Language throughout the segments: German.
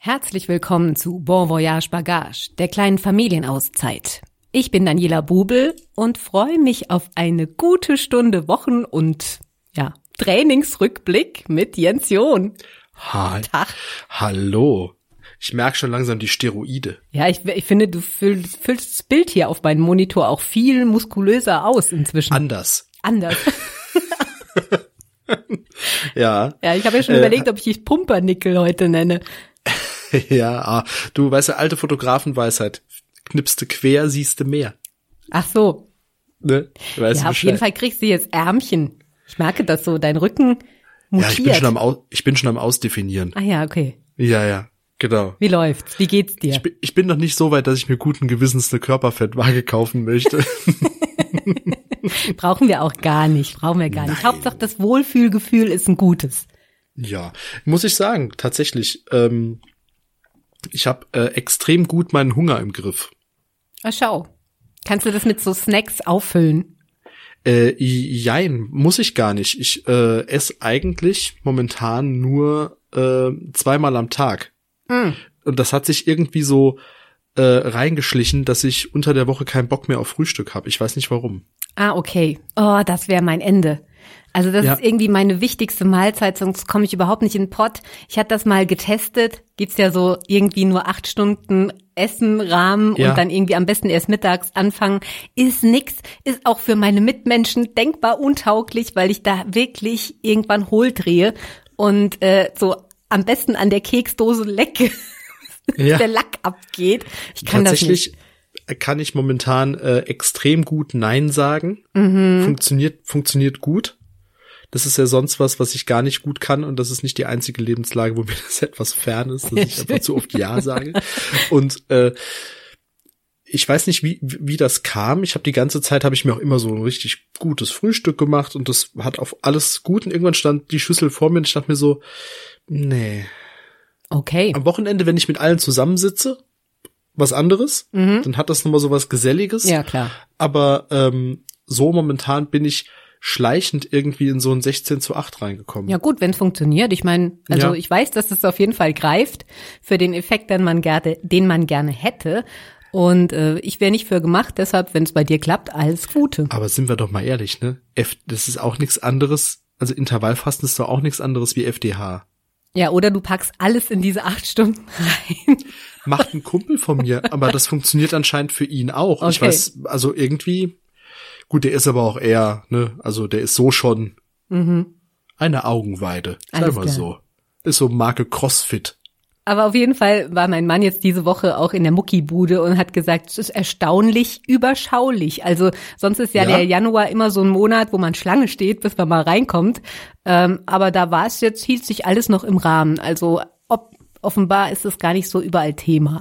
Herzlich willkommen zu Bon Voyage Bagage, der kleinen Familienauszeit. Ich bin Daniela Bubel und freue mich auf eine gute Stunde Wochen- und Trainingsrückblick mit Jens John. Hi. Tag. Hallo. Ich merke schon langsam die Steroide. Ja, ich finde, du füllst das Bild hier auf meinem Monitor auch viel muskulöser aus inzwischen. Anders. Ja. Ja, ich habe ja schon überlegt, ob ich dich Pumpernickel heute nenne. Ja, du weißt ja, alte Fotografenweisheit. Knippste quer, siehste mehr. Ach so. Ne? Weißt Ja, auf jeden Fall kriegst du jetzt Ärmchen. Ich merke das so, dein Rücken mutiert. Ja, ich bin schon am Ausdefinieren. Ah ja, okay. Ja, genau. Wie läuft's? Wie geht's dir? Ich bin noch nicht so weit, dass ich mir guten Gewissens eine Körperfettwaage kaufen möchte. Brauchen wir gar nicht. Nein. Hauptsache, das Wohlfühlgefühl ist ein gutes. Ja, muss ich sagen, tatsächlich. Ich habe extrem gut meinen Hunger im Griff. Ach, schau. Kannst du das mit so Snacks auffüllen? Jein, muss ich gar nicht. Ich esse eigentlich momentan nur 2-mal am Tag. Mm. Und das hat sich irgendwie so reingeschlichen, dass ich unter der Woche keinen Bock mehr auf Frühstück habe. Ich weiß nicht warum. Ah, okay. Oh, das wäre mein Ende. Also das ist irgendwie meine wichtigste Mahlzeit, sonst komme ich überhaupt nicht in den Pott. Ich hatte das mal getestet. Gibt's ja so irgendwie nur 8 Stunden Essen, Rahmen und dann irgendwie am besten erst mittags anfangen. Ist nix, ist auch für meine Mitmenschen denkbar untauglich, weil ich da wirklich irgendwann hohl drehe und so am besten an der Keksdose lecke, bis der Lack abgeht. Ich kann das nicht. Tatsächlich kann ich momentan extrem gut Nein sagen. Funktioniert gut. Das ist ja sonst was ich gar nicht gut kann, und das ist nicht die einzige Lebenslage, wo mir das etwas fern ist, dass ich einfach zu oft Ja sage. Und ich weiß nicht, wie das kam. Die ganze Zeit habe ich mir auch immer so ein richtig gutes Frühstück gemacht und das hat auf alles gut, und irgendwann stand die Schüssel vor mir und ich dachte mir so, nee. Okay. Am Wochenende, wenn ich mit allen zusammensitze, was anderes, dann hat das nochmal so was Geselliges. Ja, klar. Aber so momentan bin ich schleichend irgendwie in so ein 16:8 reingekommen. Ja gut, wenn es funktioniert. Ich meine, ich weiß, dass es auf jeden Fall greift für den Effekt, den man gerne hätte. Und ich wäre nicht für gemacht, deshalb, wenn es bei dir klappt, alles Gute. Aber sind wir doch mal ehrlich, ne? Das ist auch nichts anderes, also Intervallfasten ist doch auch nichts anderes wie FDH. Ja, oder du packst alles in diese 8 Stunden rein. Macht ein Kumpel von mir, aber das funktioniert anscheinend für ihn auch. Okay. Ich weiß, also irgendwie, gut, der ist aber auch eher, ne, also der ist so schon eine Augenweide, Alles sagen wir klar. so. Ist so Marke CrossFit. Aber auf jeden Fall war mein Mann jetzt diese Woche auch in der Muckibude und hat gesagt, es ist erstaunlich überschaulich. Also sonst ist ja der Januar immer so ein Monat, wo man Schlange steht, bis man mal reinkommt. Aber da war es jetzt, hielt sich alles noch im Rahmen. Also offenbar ist es gar nicht so überall Thema.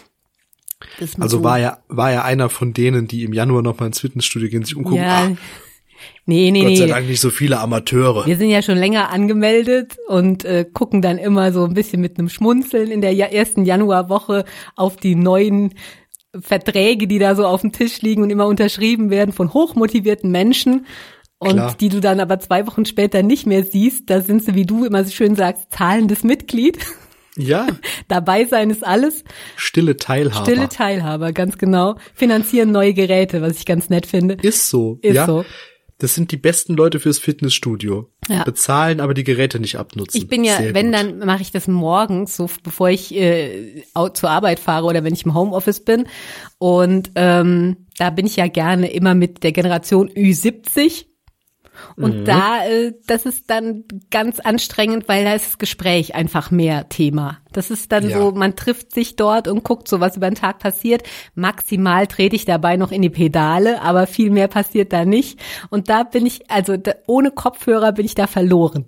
Also war ja einer von denen, die im Januar noch mal ins Fitnessstudio gehen, sich umgucken. Ja. Nee. Gott sei Dank nicht so viele Amateure. Wir sind ja schon länger angemeldet und gucken dann immer so ein bisschen mit einem Schmunzeln in der ersten Januarwoche auf die neuen Verträge, die da so auf dem Tisch liegen und immer unterschrieben werden von hochmotivierten Menschen. Und Klar. Die du dann aber 2 Wochen später nicht mehr siehst. Da sind sie, wie du immer so schön sagst, zahlendes Mitglied. Ja. Dabei sein ist alles. Stille Teilhaber. Stille Teilhaber, ganz genau. Finanzieren neue Geräte, was ich ganz nett finde. Ist so. Ist so. Das sind die besten Leute fürs Fitnessstudio. Ja. Bezahlen, aber die Geräte nicht abnutzen. Ich bin ja, Sehr wenn, gut. dann mache ich das morgens, so bevor ich zur Arbeit fahre oder wenn ich im Homeoffice bin. Und da bin ich ja gerne immer mit der Generation Ü70. Und das ist dann ganz anstrengend, weil da ist das Gespräch einfach mehr Thema. Das ist dann so, man trifft sich dort und guckt so, was über den Tag passiert. Maximal trete ich dabei noch in die Pedale, aber viel mehr passiert da nicht. Und da bin ich, ohne Kopfhörer bin ich da verloren.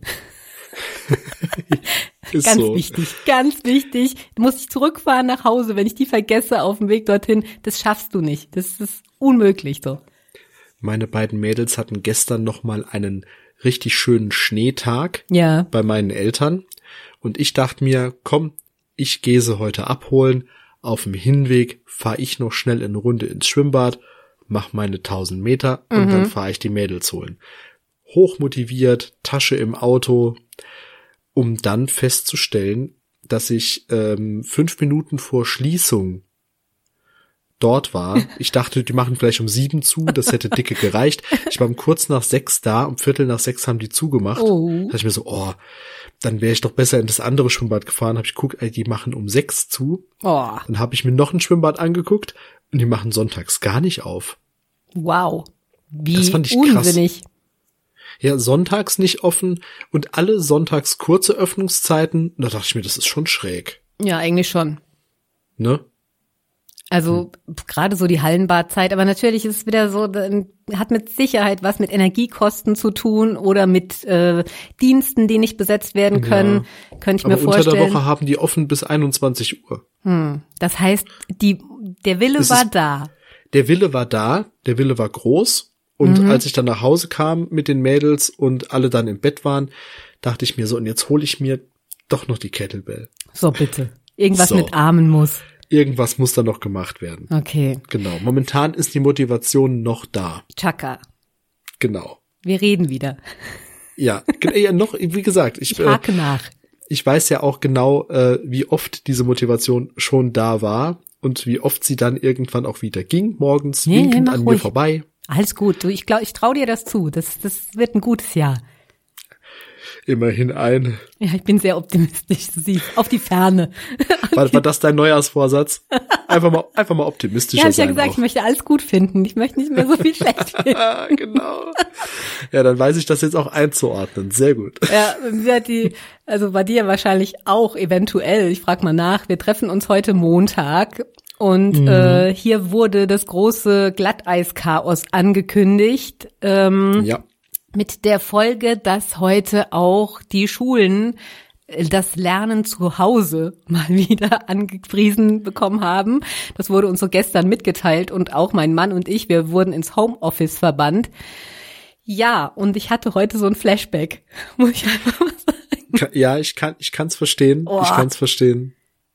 Ganz so. Ganz wichtig. Muss ich zurückfahren nach Hause, wenn ich die vergesse auf dem Weg dorthin. Das schaffst du nicht. Das ist unmöglich so. Meine beiden Mädels hatten gestern noch mal einen richtig schönen Schneetag bei meinen Eltern. Und ich dachte mir, komm, ich gehe sie heute abholen. Auf dem Hinweg fahre ich noch schnell eine Runde ins Schwimmbad, mach meine 1000 Meter und dann fahre ich die Mädels holen. Hochmotiviert, Tasche im Auto, um dann festzustellen, dass ich 5 Minuten vor Schließung dort war. Ich dachte, die machen vielleicht um 7 zu, das hätte dicke gereicht. Ich war um kurz nach 6 da, um 5:45 haben die zugemacht. Oh. Da dachte ich mir so, dann wäre ich doch besser in das andere Schwimmbad gefahren. Habe ich geguckt, die machen um 6 zu. Oh. Dann habe ich mir noch ein Schwimmbad angeguckt und die machen sonntags gar nicht auf. Wow. Wie Das fand ich unsinnig. krass. Ja, sonntags nicht offen und alle sonntags kurze Öffnungszeiten. Da dachte ich mir, das ist schon schräg. Ja, eigentlich schon. Ne? Also gerade so die Hallenbadzeit, aber natürlich ist es wieder so, hat mit Sicherheit was mit Energiekosten zu tun oder mit Diensten, die nicht besetzt werden können, könnte ich mir vorstellen. Unter der Woche haben die offen bis 21 Uhr. Das heißt, der Wille war da. Der Wille war da, der Wille war groß und als ich dann nach Hause kam mit den Mädels und alle dann im Bett waren, dachte ich mir so, und jetzt hole ich mir doch noch die Kettlebell. So, bitte. Irgendwas mit Armen muss. Irgendwas muss da noch gemacht werden. Okay. Genau. Momentan ist die Motivation noch da. Chaka. Genau. Wir reden wieder. Ja, noch, wie gesagt, ich hake nach. Ich weiß ja auch genau, wie oft diese Motivation schon da war und wie oft sie dann irgendwann auch wieder ging, morgens winkend an mir vorbei. Alles gut. Du, ich traue dir das zu. Das wird ein gutes Jahr. Immerhin ein. Ja, ich bin sehr optimistisch. Du siehst, auf die Ferne. War das dein Neujahrsvorsatz? Einfach mal optimistischer sein. Ja, ich habe ja gesagt, ich möchte alles gut finden. Ich möchte nicht mehr so viel schlecht finden. Genau. Ja, dann weiß ich das jetzt auch einzuordnen. Sehr gut. Ja, also bei dir wahrscheinlich auch eventuell. Ich frage mal nach. Wir treffen uns heute Montag und hier wurde das große Glatteischaos angekündigt. Ja. Mit der Folge, dass heute auch die Schulen das Lernen zu Hause mal wieder angepriesen bekommen haben. Das wurde uns so gestern mitgeteilt und auch mein Mann und ich, wir wurden ins Homeoffice verbannt. Ja, und ich hatte heute so ein Flashback, muss ich einfach mal sagen. Ja, ich kann's verstehen. Ich kann's verstehen.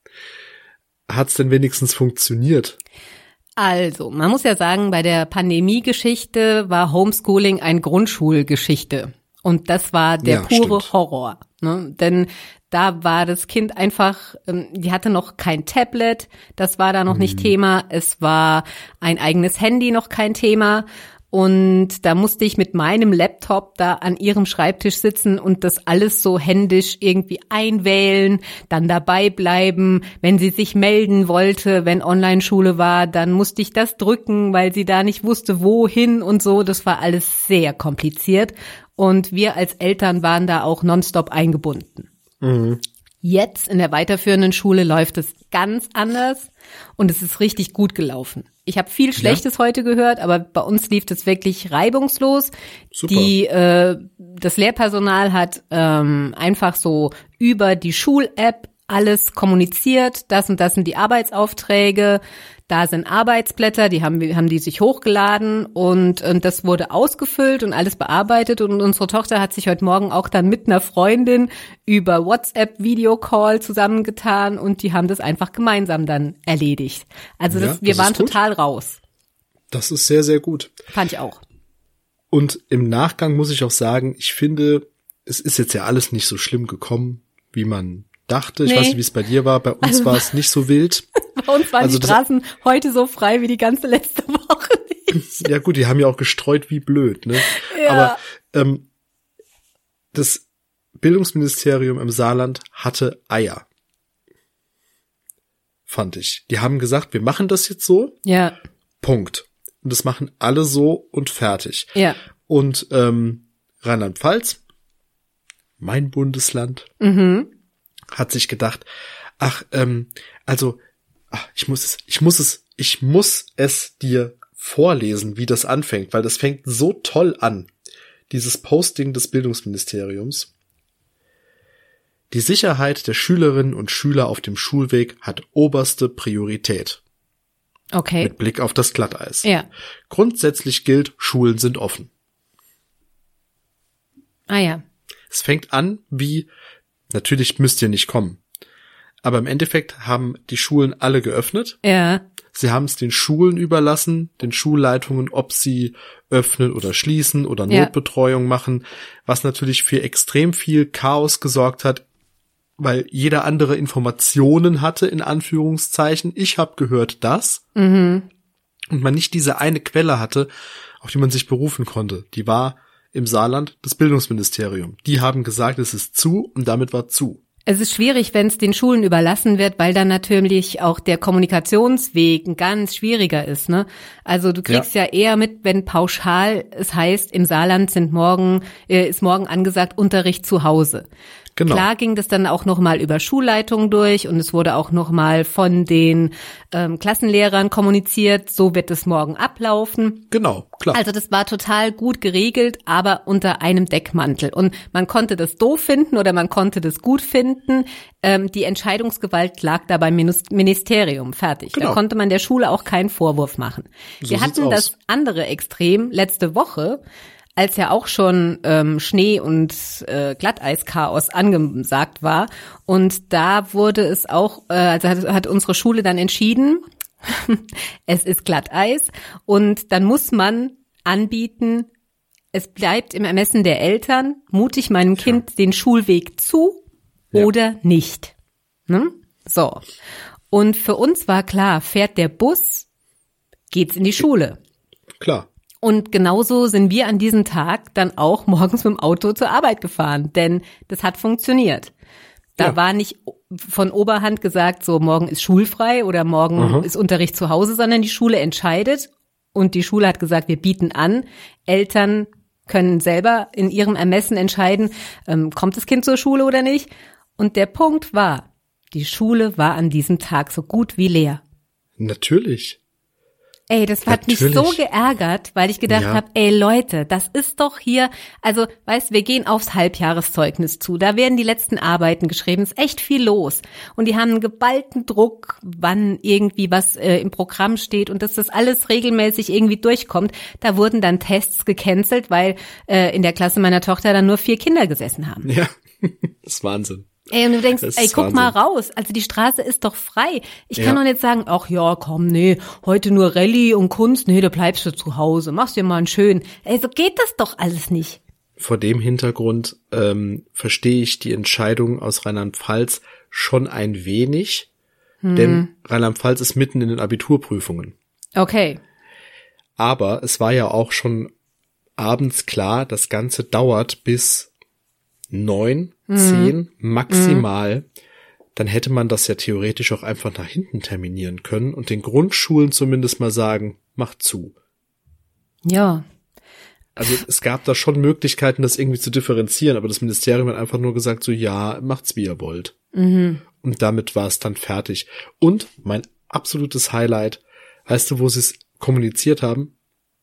Hat's denn wenigstens funktioniert? Also, man muss ja sagen, bei der Pandemie-Geschichte war Homeschooling eine Grundschulgeschichte. Und das war der pure Horror. Ne? Denn da war das Kind einfach, die hatte noch kein Tablet, das war da noch nicht Thema. Es war ein eigenes Handy noch kein Thema. Und da musste ich mit meinem Laptop da an ihrem Schreibtisch sitzen und das alles so händisch irgendwie einwählen, dann dabei bleiben. Wenn sie sich melden wollte, wenn Online-Schule war, dann musste ich das drücken, weil sie da nicht wusste, wohin und so. Das war alles sehr kompliziert. Und wir als Eltern waren da auch nonstop eingebunden. Jetzt in der weiterführenden Schule läuft es ganz anders und es ist richtig gut gelaufen. Ich habe viel Schlechtes heute gehört, aber bei uns lief das wirklich reibungslos. Super. Das Lehrpersonal hat einfach so über die Schul-App alles kommuniziert. Das und das sind die Arbeitsaufträge. Da sind Arbeitsblätter, die haben die sich hochgeladen und das wurde ausgefüllt und alles bearbeitet und unsere Tochter hat sich heute Morgen auch dann mit einer Freundin über WhatsApp-Videocall zusammengetan und die haben das einfach gemeinsam dann erledigt. Also wir waren total raus. Das ist sehr, sehr gut. Fand ich auch. Und im Nachgang muss ich auch sagen, ich finde, es ist jetzt ja alles nicht so schlimm gekommen, wie man dachte. Ich weiß nicht, wie es bei dir war. Bei uns war es nicht so wild. Bei uns waren die Straßen heute so frei wie die ganze letzte Woche nicht. Ja gut, die haben ja auch gestreut wie blöd, ne? Ja. Aber das Bildungsministerium im Saarland hatte Eier. Fand ich. Die haben gesagt, wir machen das jetzt so. Ja. Punkt. Und das machen alle so und fertig. Ja. Und Rheinland-Pfalz, mein Bundesland, hat sich gedacht, ich muss es dir vorlesen, wie das anfängt, weil das fängt so toll an, dieses Posting des Bildungsministeriums. Die Sicherheit der Schülerinnen und Schüler auf dem Schulweg hat oberste Priorität. Okay. Mit Blick auf das Glatteis. Ja. Grundsätzlich gilt, Schulen sind offen. Ah ja. Es fängt an wie, natürlich müsst ihr nicht kommen. Aber im Endeffekt haben die Schulen alle geöffnet. Ja. Sie haben es den Schulen überlassen, den Schulleitungen, ob sie öffnen oder schließen oder Notbetreuung machen, was natürlich für extrem viel Chaos gesorgt hat. weil jeder andere Informationen hatte, in Anführungszeichen. Ich habe gehört das. Und man nicht diese eine Quelle hatte, auf die man sich berufen konnte. Die war im Saarland das Bildungsministerium. Die haben gesagt, es ist zu und damit war zu. Es ist schwierig, wenn es den Schulen überlassen wird, weil dann natürlich auch der Kommunikationsweg ein ganz schwieriger ist, ne? Also du kriegst ja eher mit, wenn pauschal es heißt, im Saarland ist morgen angesagt Unterricht zu Hause. Genau. Klar ging das dann auch nochmal über Schulleitungen durch und es wurde auch nochmal von den Klassenlehrern kommuniziert, so wird es morgen ablaufen. Genau, klar. Also das war total gut geregelt, aber unter einem Deckmantel. Und man konnte das doof finden oder man konnte das gut finden. Die Entscheidungsgewalt lag da beim Ministerium, fertig. Genau. Da konnte man der Schule auch keinen Vorwurf machen. So Wir hatten das andere Extrem letzte Woche, als ja auch schon Schnee- und Glatteischaos angesagt war. Und da wurde es auch, also hat unsere Schule dann entschieden, es ist Glatteis. Und dann muss man anbieten, es bleibt im Ermessen der Eltern, mutig meinem Kind den Schulweg zu oder nicht. Ne? So. Und für uns war klar, fährt der Bus, geht's in die Schule. Klar. Und genauso sind wir an diesem Tag dann auch morgens mit dem Auto zur Arbeit gefahren, denn das hat funktioniert. Da war nicht von Oberhand gesagt, so morgen ist schulfrei oder morgen ist Unterricht zu Hause, sondern die Schule entscheidet und die Schule hat gesagt, wir bieten an, Eltern können selber in ihrem Ermessen entscheiden, kommt das Kind zur Schule oder nicht. Und der Punkt war, die Schule war an diesem Tag so gut wie leer. Natürlich. Ey, das hat mich so geärgert, weil ich gedacht habe, ey Leute, das ist doch hier, also weißt, wir gehen aufs Halbjahreszeugnis zu, da werden die letzten Arbeiten geschrieben, ist echt viel los und die haben einen geballten Druck, wann irgendwie was im Programm steht und dass das alles regelmäßig irgendwie durchkommt. Da wurden dann Tests gecancelt, weil in der Klasse meiner Tochter dann nur 4 Kinder gesessen haben. Ja, das ist Wahnsinn. Ey, und du denkst, ey, guck mal raus. Also die Straße ist doch frei. Ich kann doch nicht sagen, ach ja, komm, nee, heute nur Rallye und Kunst, nee, da bleibst du zu Hause, machst dir mal einen schönen. Ey, so geht das doch alles nicht. Vor dem Hintergrund verstehe ich die Entscheidung aus Rheinland-Pfalz schon ein wenig, denn Rheinland-Pfalz ist mitten in den Abiturprüfungen. Okay. Aber es war ja auch schon abends klar, das Ganze dauert bis 9, 10 maximal, dann hätte man das ja theoretisch auch einfach nach hinten terminieren können und den Grundschulen zumindest mal sagen, macht zu. Ja. Also es gab da schon Möglichkeiten, das irgendwie zu differenzieren, aber das Ministerium hat einfach nur gesagt, so ja, macht's wie ihr wollt. Und damit war es dann fertig. Und mein absolutes Highlight, weißt du, wo sie es kommuniziert haben?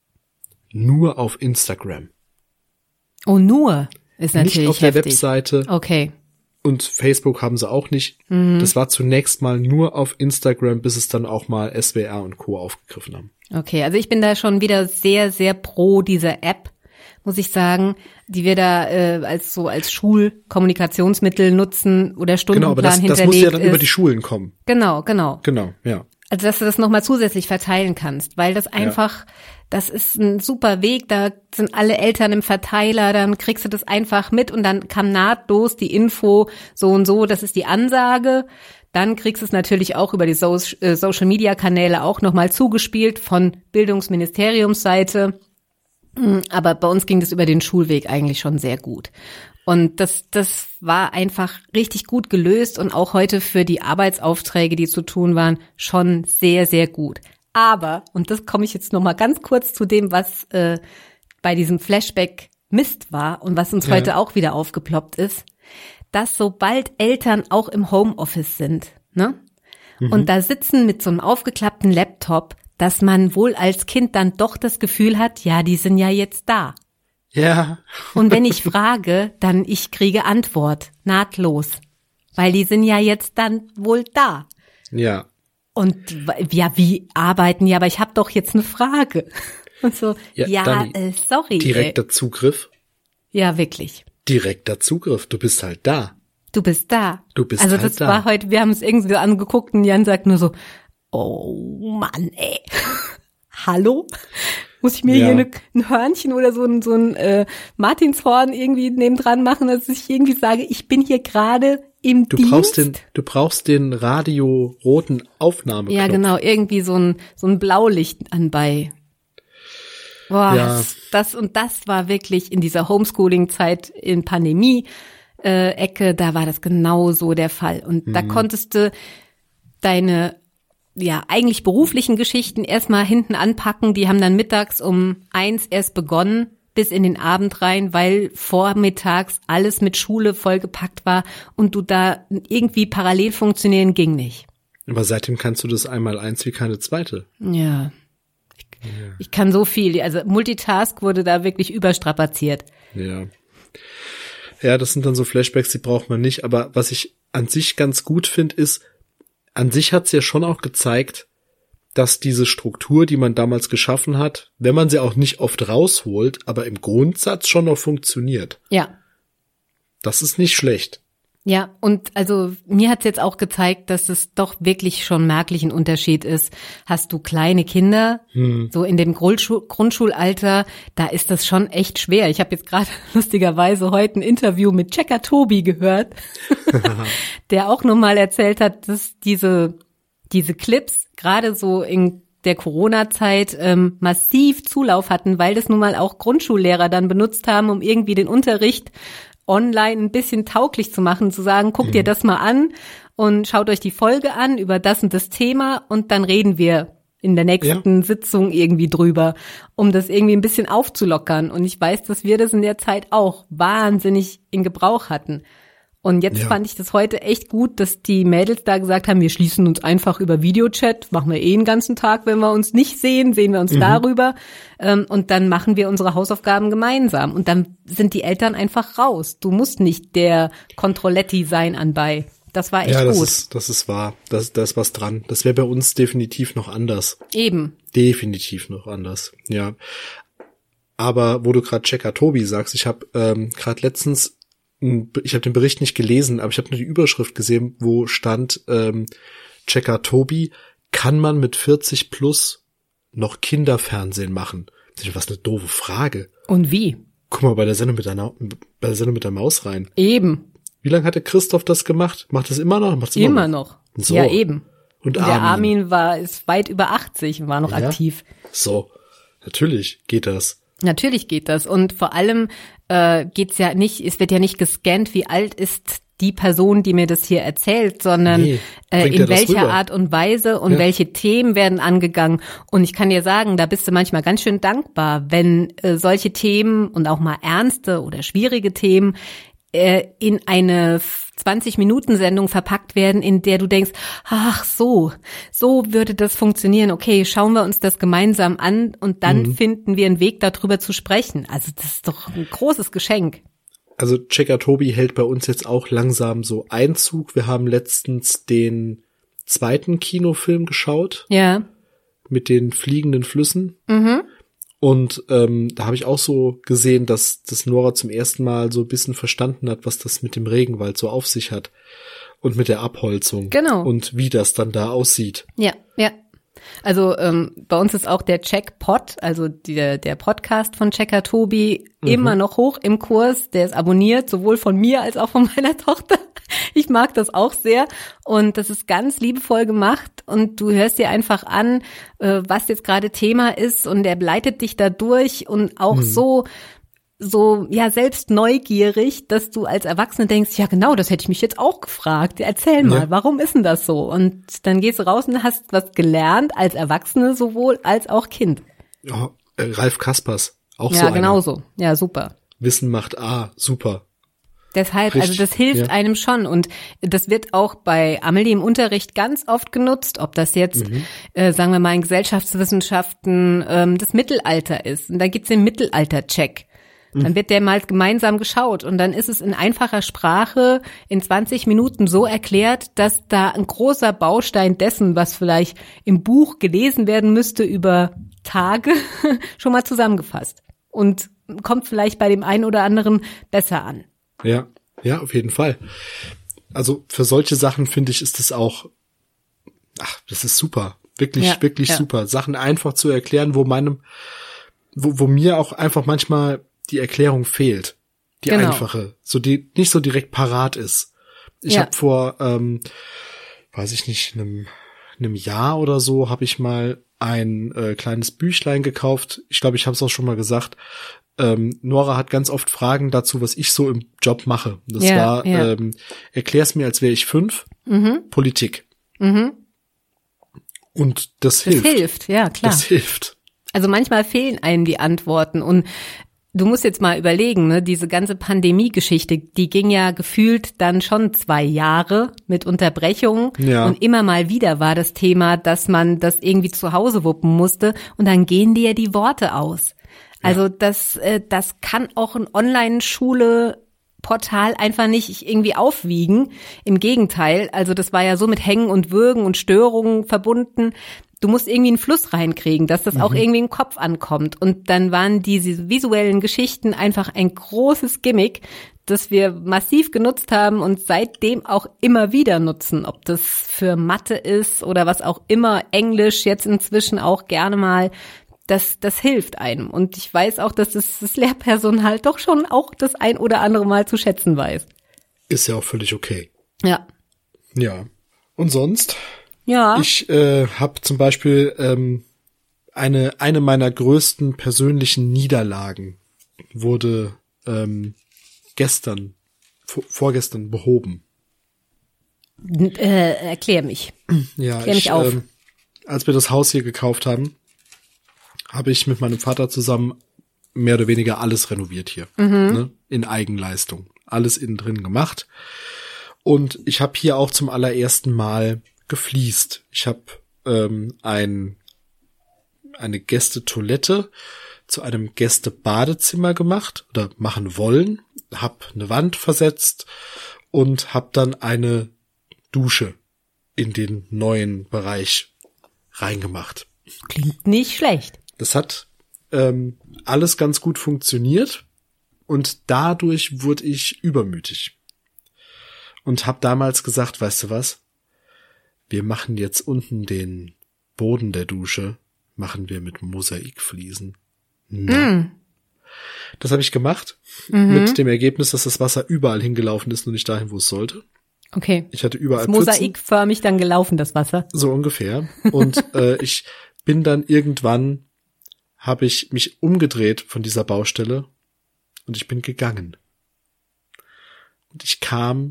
Nur auf Instagram. Oh, nur? Ist natürlich nicht auf der heftig. Webseite. Okay. Und Facebook haben sie auch nicht. Das war zunächst mal nur auf Instagram, bis es dann auch mal SWR und Co. aufgegriffen haben. Okay, also ich bin da schon wieder sehr, sehr pro dieser App, muss ich sagen, die wir da als Schulkommunikationsmittel nutzen oder Stundenplan hinterlegt ist. Das muss ja dann über die Schulen kommen. Genau, ja. Also dass du das nochmal zusätzlich verteilen kannst, weil das einfach, das ist ein super Weg, da sind alle Eltern im Verteiler, dann kriegst du das einfach mit und dann kam nahtlos die Info so und so, das ist die Ansage. Dann kriegst du es natürlich auch über die Social-Media-Kanäle auch nochmal zugespielt von Bildungsministeriumsseite. Aber bei uns ging das über den Schulweg eigentlich schon sehr gut. Und das war einfach richtig gut gelöst und auch heute für die Arbeitsaufträge, die zu tun waren, schon sehr, sehr gut. Aber, und das komme ich jetzt nochmal ganz kurz zu dem, was bei diesem Flashback Mist war und was uns heute auch wieder aufgeploppt ist, dass sobald Eltern auch im Homeoffice sind, ne? Und da sitzen mit so einem aufgeklappten Laptop, dass man wohl als Kind dann doch das Gefühl hat, ja, die sind ja jetzt da. Ja. Und wenn ich frage, dann ich kriege Antwort, nahtlos. Weil die sind ja jetzt dann wohl da. Ja. Und ja, wie arbeiten? Ja, aber ich habe doch jetzt eine Frage. Und so, sorry. Direkter Zugriff. Ja, wirklich. Direkter Zugriff. Du bist halt da. Du bist da. Du bist also halt da. Also das war heute, wir haben es irgendwie angeguckt und Jan sagt nur so, oh Mann, ey. hallo? Muss ich mir hier ein Hörnchen oder so ein Martinshorn irgendwie nebendran machen, dass ich irgendwie sage, ich bin hier gerade im Dienst? Du brauchst den radioroten Aufnahmeknopf. Ja, genau, irgendwie so ein Blaulicht anbei. Boah, Ja. das war wirklich in dieser Homeschooling-Zeit in Pandemie-Ecke, da war das genau so der Fall. Und da konntest du deine eigentlich beruflichen Geschichten erstmal hinten anpacken. Die haben dann mittags um 1 erst begonnen, bis in den Abend rein, weil vormittags alles mit Schule vollgepackt war und du da irgendwie parallel funktionieren ging nicht. Aber seitdem kannst du das 1x1 wie keine zweite. Ja. Ich kann so viel. Also Multitask wurde da wirklich überstrapaziert. Ja. Ja, das sind dann so Flashbacks, die braucht man nicht. Aber was ich an sich ganz gut finde, ist, an sich hat's ja schon auch gezeigt, dass diese Struktur, die man damals geschaffen hat, wenn man sie auch nicht oft rausholt, aber im Grundsatz schon noch funktioniert. Ja. Das ist nicht schlecht. Ja, und also mir hat's jetzt auch gezeigt, dass es doch wirklich schon merklich ein Unterschied ist. Hast du kleine Kinder, so in dem Grundschulalter, da ist das schon echt schwer. Ich habe jetzt gerade lustigerweise heute ein Interview mit Checker Tobi gehört, der auch nochmal erzählt hat, dass diese Clips gerade so in der Corona-Zeit massiv Zulauf hatten, weil das nun mal auch Grundschullehrer dann benutzt haben, um irgendwie den Unterricht online ein bisschen tauglich zu machen, zu sagen, guckt ihr das mal an und schaut euch die Folge an über das und das Thema und dann reden wir in der nächsten Sitzung irgendwie drüber, um das irgendwie ein bisschen aufzulockern. Und ich weiß, dass wir das in der Zeit auch wahnsinnig in Gebrauch hatten. Und jetzt fand ich das heute echt gut, dass die Mädels da gesagt haben, wir schließen uns einfach über Videochat, machen wir den ganzen Tag, wenn wir uns nicht sehen wir uns darüber und dann machen wir unsere Hausaufgaben gemeinsam und dann sind die Eltern einfach raus. Du musst nicht der Controletti sein anbei. Das war echt gut. Das ist wahr. Da ist was dran. Das wäre bei uns definitiv noch anders. Eben. Definitiv noch anders, ja. Aber wo du gerade Checker Tobi sagst, ich habe gerade letztens ich habe den Bericht nicht gelesen, aber ich habe nur die Überschrift gesehen, wo stand, Checker Tobi, kann man mit 40 plus noch Kinderfernsehen machen? Was eine doofe Frage. Und wie? Guck mal bei der Sendung mit der Maus rein. Eben. Wie lange hatte Christoph das gemacht? Macht das immer noch? Macht's immer noch. So. Ja, eben. Und der Armin ist weit über 80 und war noch aktiv. So, natürlich geht das. Natürlich geht das und vor allem geht's ja nicht, es wird ja nicht gescannt, wie alt ist die Person, die mir das hier erzählt, sondern in welcher Art und Weise und welche Themen werden angegangen. Und ich kann dir sagen, da bist du manchmal ganz schön dankbar, wenn solche Themen und auch mal ernste oder schwierige Themen in eine 20-Minuten-Sendung verpackt werden, in der du denkst, ach so würde das funktionieren. Okay, schauen wir uns das gemeinsam an und dann finden wir einen Weg, darüber zu sprechen. Also das ist doch ein großes Geschenk. Also Checker Tobi hält bei uns jetzt auch langsam so Einzug. Wir haben letztens den 2. Kinofilm geschaut. Ja. Mit den fliegenden Flüssen. Und da habe ich auch so gesehen, dass das Nora zum ersten Mal so ein bisschen verstanden hat, was das mit dem Regenwald so auf sich hat. Und mit der Abholzung. Genau. Und wie das dann da aussieht. Ja. Also bei uns ist auch der Checkpot, also der Podcast von Checker Tobi, immer noch hoch im Kurs. Der ist abonniert, sowohl von mir als auch von meiner Tochter. Ich mag das auch sehr und das ist ganz liebevoll gemacht und du hörst dir einfach an, was jetzt gerade Thema ist und er leitet dich da durch und auch so selbst neugierig, dass du als Erwachsene denkst, ja genau, das hätte ich mich jetzt auch gefragt. Erzähl mal, warum ist denn das so? Und dann gehst du raus und hast was gelernt, als Erwachsene sowohl als auch Kind. Ja, Ralf Kaspers, auch so Ja, genauso. Ja, super. Wissen macht super. Deshalb, also das hilft einem schon und das wird auch bei Amelie im Unterricht ganz oft genutzt, ob das jetzt, sagen wir mal, in Gesellschaftswissenschaften das Mittelalter ist. Und da gibt's den Mittelalter-Check. Dann wird der mal gemeinsam geschaut und dann ist es in einfacher Sprache in 20 Minuten so erklärt, dass da ein großer Baustein dessen, was vielleicht im Buch gelesen werden müsste über Tage, schon mal zusammengefasst und kommt vielleicht bei dem einen oder anderen besser an. Ja, auf jeden Fall. Also für solche Sachen finde ich, ist das auch, das ist super. Wirklich super. Sachen einfach zu erklären, wo mir auch einfach manchmal die Erklärung fehlt. Die einfache. Die nicht so direkt parat ist. Ich habe vor, weiß ich nicht, einem Jahr oder so habe ich mal ein kleines Büchlein gekauft. Ich glaube, ich habe es auch schon mal gesagt. Nora hat ganz oft Fragen dazu, was ich so im Job mache. Das war, erklär's mir, als wäre ich 5, Politik. Und das hilft. Das hilft, ja, klar. Das hilft. Also manchmal fehlen einem die Antworten und du musst jetzt mal überlegen, ne, diese ganze Pandemie-Geschichte, die ging ja gefühlt dann schon 2 Jahre mit Unterbrechungen und immer mal wieder war das Thema, dass man das irgendwie zu Hause wuppen musste und dann gehen dir die Worte aus. Also das kann auch ein Online-Schule-Portal einfach nicht irgendwie aufwiegen. Im Gegenteil, also das war ja so mit Hängen und Würgen und Störungen verbunden. Du musst irgendwie einen Fluss reinkriegen, dass das auch irgendwie im Kopf ankommt. Und dann waren diese visuellen Geschichten einfach ein großes Gimmick, das wir massiv genutzt haben und seitdem auch immer wieder nutzen. Ob das für Mathe ist oder was auch immer, Englisch jetzt inzwischen auch gerne mal. Das hilft einem. Und ich weiß auch, dass das Lehrpersonal doch schon auch das ein oder andere Mal zu schätzen weiß. Ist ja auch völlig okay. Ja. Ja. Und sonst? Ja. Ich habe zum Beispiel eine meiner größten persönlichen Niederlagen wurde vorgestern behoben. Erklär mich. Ja, Erklär mich auf. Als wir das Haus hier gekauft haben, habe ich mit meinem Vater zusammen mehr oder weniger alles renoviert hier, ne? In Eigenleistung. Alles innen drin gemacht. Und ich habe hier auch zum allerersten Mal gefliest. Ich habe eine Gästetoilette zu einem Gästebadezimmer gemacht oder machen wollen, habe eine Wand versetzt und habe dann eine Dusche in den neuen Bereich reingemacht. Klingt nicht schlecht. Das hat alles ganz gut funktioniert und dadurch wurde ich übermütig und habe damals gesagt, weißt du was? Wir machen jetzt unten den Boden der Dusche, machen wir mit Mosaikfliesen. Das habe ich gemacht, mit dem Ergebnis, dass das Wasser überall hingelaufen ist, nur nicht dahin, wo es sollte. Okay. Ich hatte überall Pfützen. Mosaikförmig dann gelaufen, das Wasser. So ungefähr. Und ich bin dann irgendwann, habe ich mich umgedreht von dieser Baustelle und ich bin gegangen. Und ich kam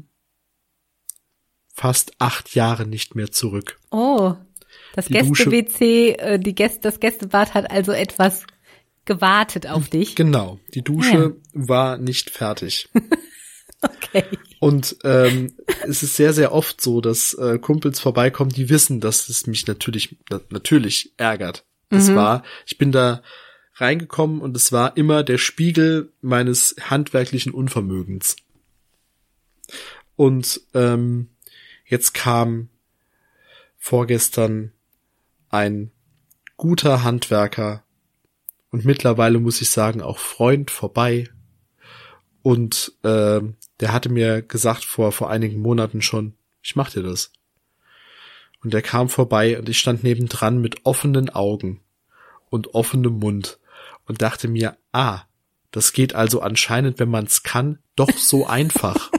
fast 8 Jahre nicht mehr zurück. Oh, das Gäste-WC, das Gästebad hat also etwas gewartet auf dich. Genau, die Dusche war nicht fertig. Okay. Und es ist sehr, sehr oft so, dass Kumpels vorbeikommen, die wissen, dass es mich natürlich ärgert. Ich bin da reingekommen und es war immer der Spiegel meines handwerklichen Unvermögens. Und jetzt kam vorgestern ein guter Handwerker und mittlerweile muss ich sagen auch Freund vorbei. Und der hatte mir gesagt vor einigen Monaten schon, ich mach dir das. Und der kam vorbei und ich stand nebendran mit offenen Augen und offenem Mund und dachte mir, das geht also anscheinend, wenn man es kann, doch so einfach.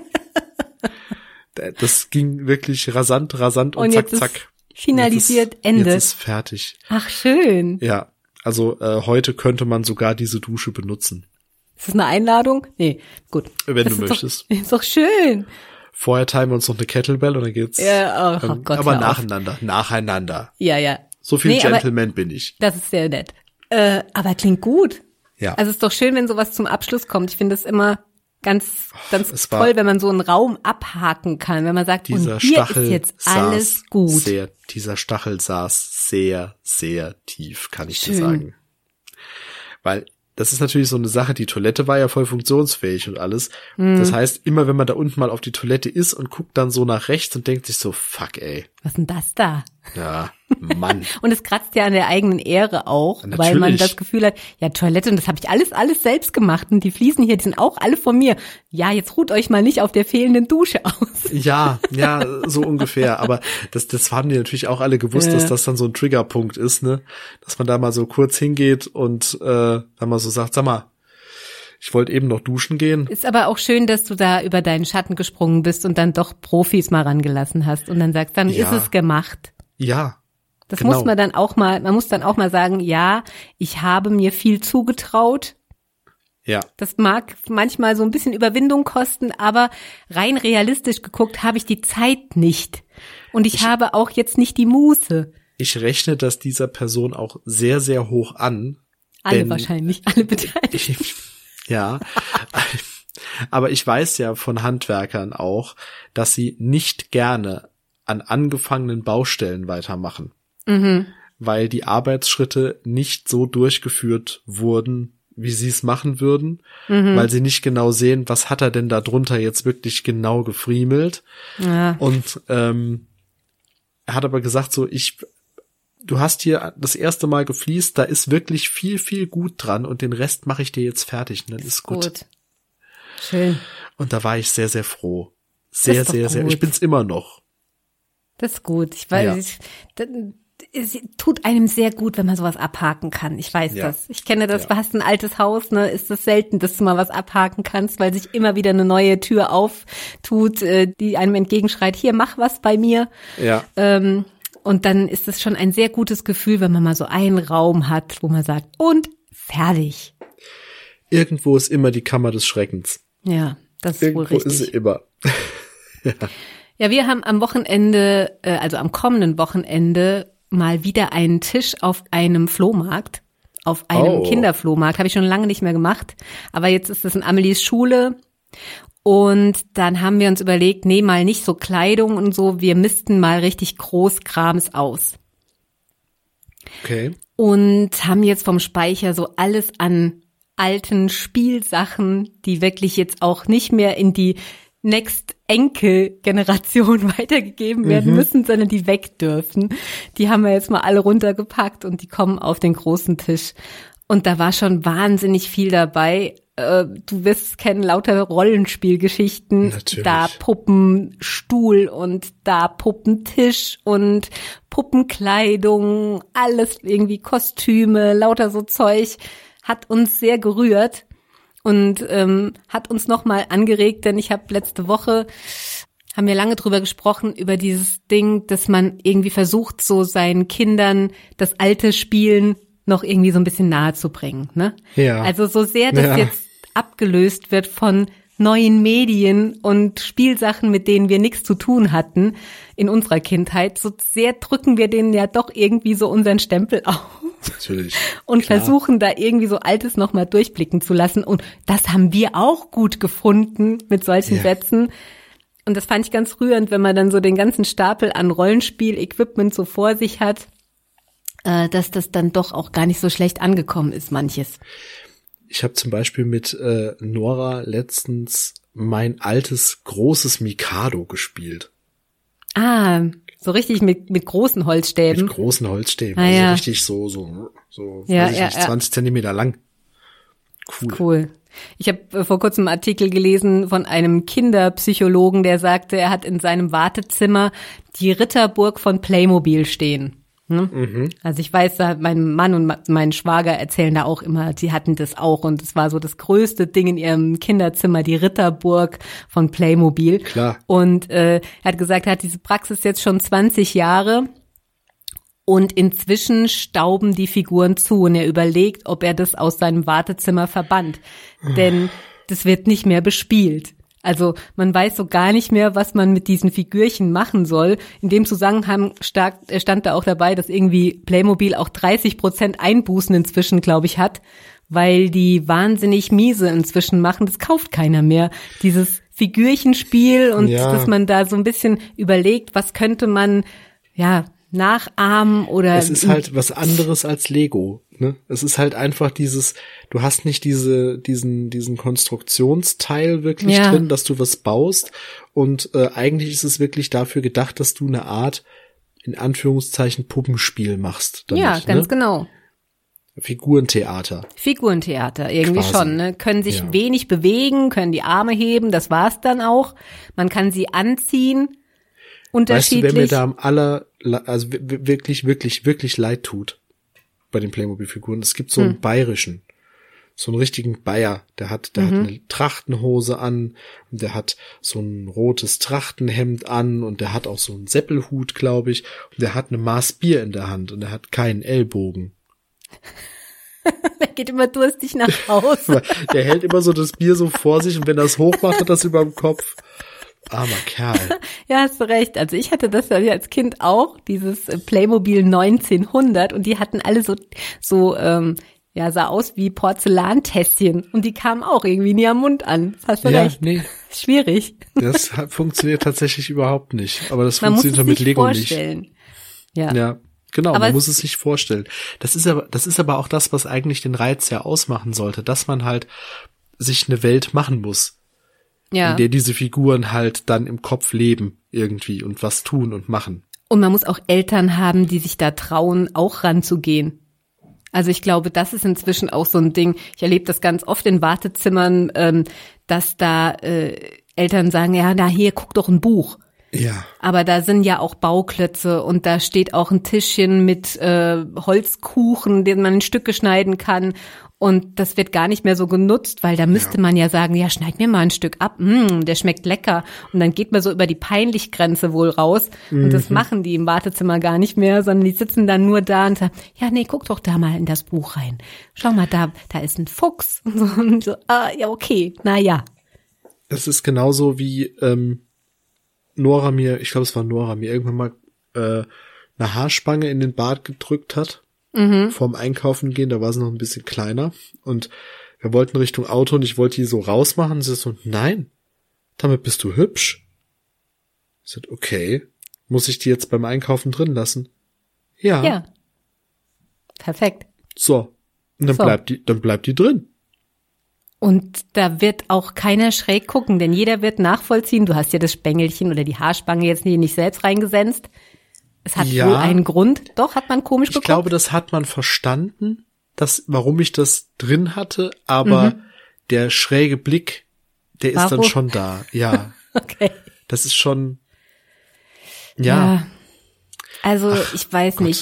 Das ging wirklich rasant und zack, zack. Finalisiert, Ende. Jetzt ist fertig. Ach, schön. Ja, also heute könnte man sogar diese Dusche benutzen. Ist das eine Einladung? Nee, gut. Wenn das du möchtest. Ist doch schön. Vorher teilen wir uns noch eine Kettlebell und dann geht's. Ja, oh Gott, aber nacheinander. Ja. So viel Gentleman bin ich. Das ist sehr nett. Aber klingt gut. Ja. Also es ist doch schön, wenn sowas zum Abschluss kommt. Ich finde es immer ganz toll, wenn man so einen Raum abhaken kann, wenn man sagt, und hier ist jetzt alles gut. Dieser Stachel saß sehr, sehr tief, kann ich dir sagen. Weil das ist natürlich so eine Sache, die Toilette war ja voll funktionsfähig und alles. Das heißt, immer wenn man da unten mal auf die Toilette ist und guckt dann so nach rechts und denkt sich so, fuck ey. Was ist denn das da? Ja, Mann. Und es kratzt ja an der eigenen Ehre auch, Natürlich. weil man das Gefühl hat, ja, Toilette, und das habe ich alles selbst gemacht und die Fliesen hier, die sind auch alle von mir. Ja, jetzt ruht euch mal nicht auf der fehlenden Dusche aus. Ja, so ungefähr. Aber das haben die natürlich auch alle gewusst, dass das dann so ein Triggerpunkt ist, ne? Dass man da mal so kurz hingeht und dann mal so sagt, sag mal, ich wollte eben noch duschen gehen. Ist aber auch schön, dass du da über deinen Schatten gesprungen bist und dann doch Profis mal rangelassen hast und dann sagst, dann ist es gemacht. Ja. Das genau. muss man dann auch mal sagen, ja, ich habe mir viel zugetraut. Ja. Das mag manchmal so ein bisschen Überwindung kosten, aber rein realistisch geguckt habe ich die Zeit nicht. Und ich habe auch jetzt nicht die Muße. Ich rechne das dieser Person auch sehr, sehr hoch an. Alle wahrscheinlich, alle Beteiligten. Ja, aber ich weiß ja von Handwerkern auch, dass sie nicht gerne an angefangenen Baustellen weitermachen, weil die Arbeitsschritte nicht so durchgeführt wurden, wie sie es machen würden, weil sie nicht genau sehen, was hat er denn da drunter jetzt wirklich genau gefriemelt. Ja. Und er hat aber gesagt so, du hast hier das erste Mal gefliest, da ist wirklich viel, viel gut dran und den Rest mache ich dir jetzt fertig und dann ist gut. Schön. Und da war ich sehr, sehr froh. Sehr, sehr, sehr. Gut. Ich bin's immer noch. Das ist gut. Ich weiß, es tut einem sehr gut, wenn man sowas abhaken kann. Ich weiß das. Ich kenne das. Du hast ein altes Haus, ne? Ist es selten, dass du mal was abhaken kannst, weil sich immer wieder eine neue Tür auftut, die einem entgegenschreit, hier, mach was bei mir. Ja. Und dann ist es schon ein sehr gutes Gefühl, wenn man mal so einen Raum hat, wo man sagt, und fertig. Irgendwo ist immer die Kammer des Schreckens. Ja, das ist Irgendwo wohl richtig. ist sie immer. Ja, wir haben am Wochenende, also am kommenden Wochenende, mal wieder einen Tisch auf einem Flohmarkt, auf einem Kinderflohmarkt. Habe ich schon lange nicht mehr gemacht. Aber jetzt ist es in Amelies Schule. Und dann haben wir uns überlegt, nee, mal nicht so Kleidung und so, wir missten mal richtig Großkrams aus. Okay. Und haben jetzt vom Speicher so alles an alten Spielsachen, die wirklich jetzt auch nicht mehr in die Next-Enkel-Generation weitergegeben werden müssen, sondern die weg dürfen. Die haben wir jetzt mal alle runtergepackt und die kommen auf den großen Tisch. Und da war schon wahnsinnig viel dabei. Du wirst es kennen, lauter Rollenspielgeschichten. Natürlich. Da Puppenstuhl und da Puppentisch und Puppenkleidung, alles irgendwie Kostüme, lauter so Zeug. Hat uns sehr gerührt und hat uns nochmal angeregt, denn ich habe letzte Woche, haben wir lange drüber gesprochen, über dieses Ding, dass man irgendwie versucht, so seinen Kindern das alte Spielen noch irgendwie so ein bisschen nahe zu bringen, ne? Ja. Also so sehr das jetzt abgelöst wird von neuen Medien und Spielsachen, mit denen wir nichts zu tun hatten in unserer Kindheit, so sehr drücken wir denen ja doch irgendwie so unseren Stempel auf. Natürlich. Und versuchen da irgendwie so Altes nochmal durchblicken zu lassen. Und das haben wir auch gut gefunden mit solchen Sätzen. Und das fand ich ganz rührend, wenn man dann so den ganzen Stapel an Rollenspiel-Equipment so vor sich hat, dass das dann doch auch gar nicht so schlecht angekommen ist, manches. Ich habe zum Beispiel mit Nora letztens mein altes großes Mikado gespielt. Ah, so richtig mit großen Holzstäben. Mit großen Holzstäben. Ah, also ja. richtig so Ja, weiß ich nicht, 20 Zentimeter lang. Cool. Ich habe vor kurzem einen Artikel gelesen von einem Kinderpsychologen, der sagte, er hat in seinem Wartezimmer die Ritterburg von Playmobil stehen. Also ich weiß, da mein Mann und mein Schwager erzählen da auch immer, sie hatten das auch und es war so das größte Ding in ihrem Kinderzimmer, die Ritterburg von Playmobil. Klar. Und er hat gesagt, er hat diese Praxis jetzt schon 20 Jahre und inzwischen stauben die Figuren zu und er überlegt, ob er das aus seinem Wartezimmer verbannt, denn das wird nicht mehr bespielt. Also man weiß so gar nicht mehr, was man mit diesen Figürchen machen soll. In dem Zusammenhang stand da auch dabei, dass irgendwie Playmobil auch 30% Einbußen inzwischen, glaube ich, hat, weil die wahnsinnig miese inzwischen machen. Das kauft keiner mehr. Dieses Figürchenspiel und dass man da so ein bisschen überlegt, was könnte man, nachahmen oder. Es ist halt was anderes als Lego, ne? Es ist halt einfach du hast nicht diesen Konstruktionsteil wirklich drin, dass du was baust und eigentlich ist es wirklich dafür gedacht, dass du eine Art in Anführungszeichen Puppenspiel machst. Damit, ja, ganz genau. Figurentheater, irgendwie quasi. schon, ne? Können sich Ja. wenig bewegen, können die Arme heben, das war's dann auch. Man kann sie anziehen, Weißt du, unterschiedlich. wer mir da also wirklich, wirklich, wirklich leid tut bei den Playmobil-Figuren? Es gibt so einen bayerischen, so einen richtigen Bayer, der hat eine Trachtenhose an und der hat so ein rotes Trachtenhemd an und der hat auch so einen Seppelhut, glaube ich, und der hat eine Maß Bier in der Hand und der hat keinen Ellbogen. Der geht immer durstig nach Hause. Der hält immer so das Bier so vor sich und wenn er es hochmacht, hat das über dem Kopf. Armer Kerl. Ja, hast du recht. Also ich hatte das ja als Kind auch, dieses Playmobil 1900 und die hatten alle sah aus wie Porzellantässchen und die kamen auch irgendwie nie am Mund an. Das hast du recht. Nee, Schwierig. das funktioniert tatsächlich überhaupt nicht. Aber das Man muss funktioniert es doch mit sich Lego vorstellen. nicht. Ja. Ja, genau, Aber man muss es sich vorstellen. Das ist aber auch das, was eigentlich den Reiz ja ausmachen sollte, dass man halt sich eine Welt machen muss, Ja. in der diese Figuren halt dann im Kopf leben irgendwie und was tun und machen. Und man muss auch Eltern haben, die sich da trauen, auch ranzugehen. Also ich glaube, das ist inzwischen auch so ein Ding. Ich erlebe das ganz oft in Wartezimmern, dass da Eltern sagen, ja, na hier, guck doch ein Buch. Ja. Aber da sind ja auch Bauklötze und da steht auch ein Tischchen mit Holzkuchen, den man in Stücke schneiden kann. Und das wird gar nicht mehr so genutzt, weil da müsste man ja sagen, ja, schneid mir mal ein Stück ab, der schmeckt lecker. Und dann geht man so über die Peinlich-Grenze wohl raus. Und das machen die im Wartezimmer gar nicht mehr, sondern die sitzen dann nur da und sagen, ja, nee, guck doch da mal in das Buch rein. Schau mal, da ist ein Fuchs. Und so, ja, okay, na ja. Das ist genauso wie ich glaube, es war Nora mir irgendwann mal eine Haarspange in den Bart gedrückt hat. Vorm Einkaufen gehen, da war sie noch ein bisschen kleiner und wir wollten Richtung Auto und ich wollte die so rausmachen. Sie so, nein, damit bist du hübsch. Ich sagte, okay, muss ich die jetzt beim Einkaufen drin lassen? Ja. Ja. Perfekt. So. Und dann bleibt die drin. Und da wird auch keiner schräg gucken, denn jeder wird nachvollziehen, du hast ja das Spengelchen oder die Haarspange jetzt nicht selbst reingesenzt. Es hat wohl einen Grund. Doch, hat man komisch geguckt. Ich glaube, das hat man verstanden, warum ich das drin hatte, aber der schräge Blick, der ist dann schon da. Ja. Okay. Das ist schon, ja. Also ich weiß nicht,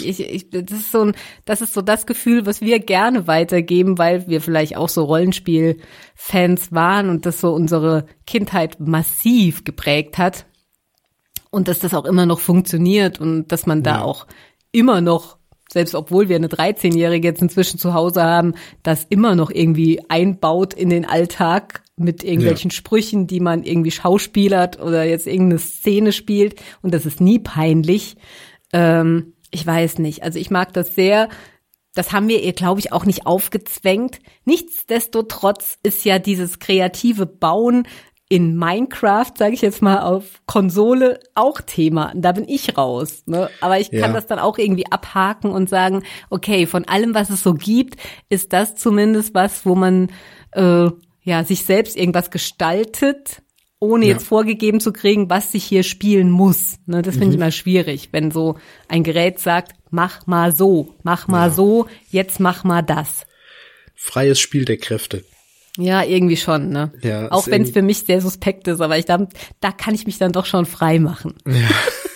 das ist so das Gefühl, was wir gerne weitergeben, weil wir vielleicht auch so Rollenspiel-Fans waren und das so unsere Kindheit massiv geprägt hat. Und dass das auch immer noch funktioniert und dass man da auch immer noch, selbst obwohl wir eine 13-Jährige jetzt inzwischen zu Hause haben, das immer noch irgendwie einbaut in den Alltag mit irgendwelchen Sprüchen, die man irgendwie schauspielert oder jetzt irgendeine Szene spielt. Und das ist nie peinlich. Ich weiß nicht. Also ich mag das sehr. Das haben wir ihr, glaube ich, auch nicht aufgezwängt. Nichtsdestotrotz ist ja dieses kreative Bauen in Minecraft, sage ich jetzt mal, auf Konsole auch Thema. Da bin ich raus. Ne? Aber ich kann das dann auch irgendwie abhaken und sagen, okay, von allem, was es so gibt, ist das zumindest was, wo man sich selbst irgendwas gestaltet, ohne jetzt vorgegeben zu kriegen, was sich hier spielen muss. Ne? Das finde ich immer schwierig, wenn so ein Gerät sagt, mach mal so, jetzt mach mal das. Freies Spiel der Kräfte. Ja, irgendwie schon, ne? Ja, auch wenn es für mich sehr suspekt ist, aber da kann ich mich dann doch schon frei machen. Ja.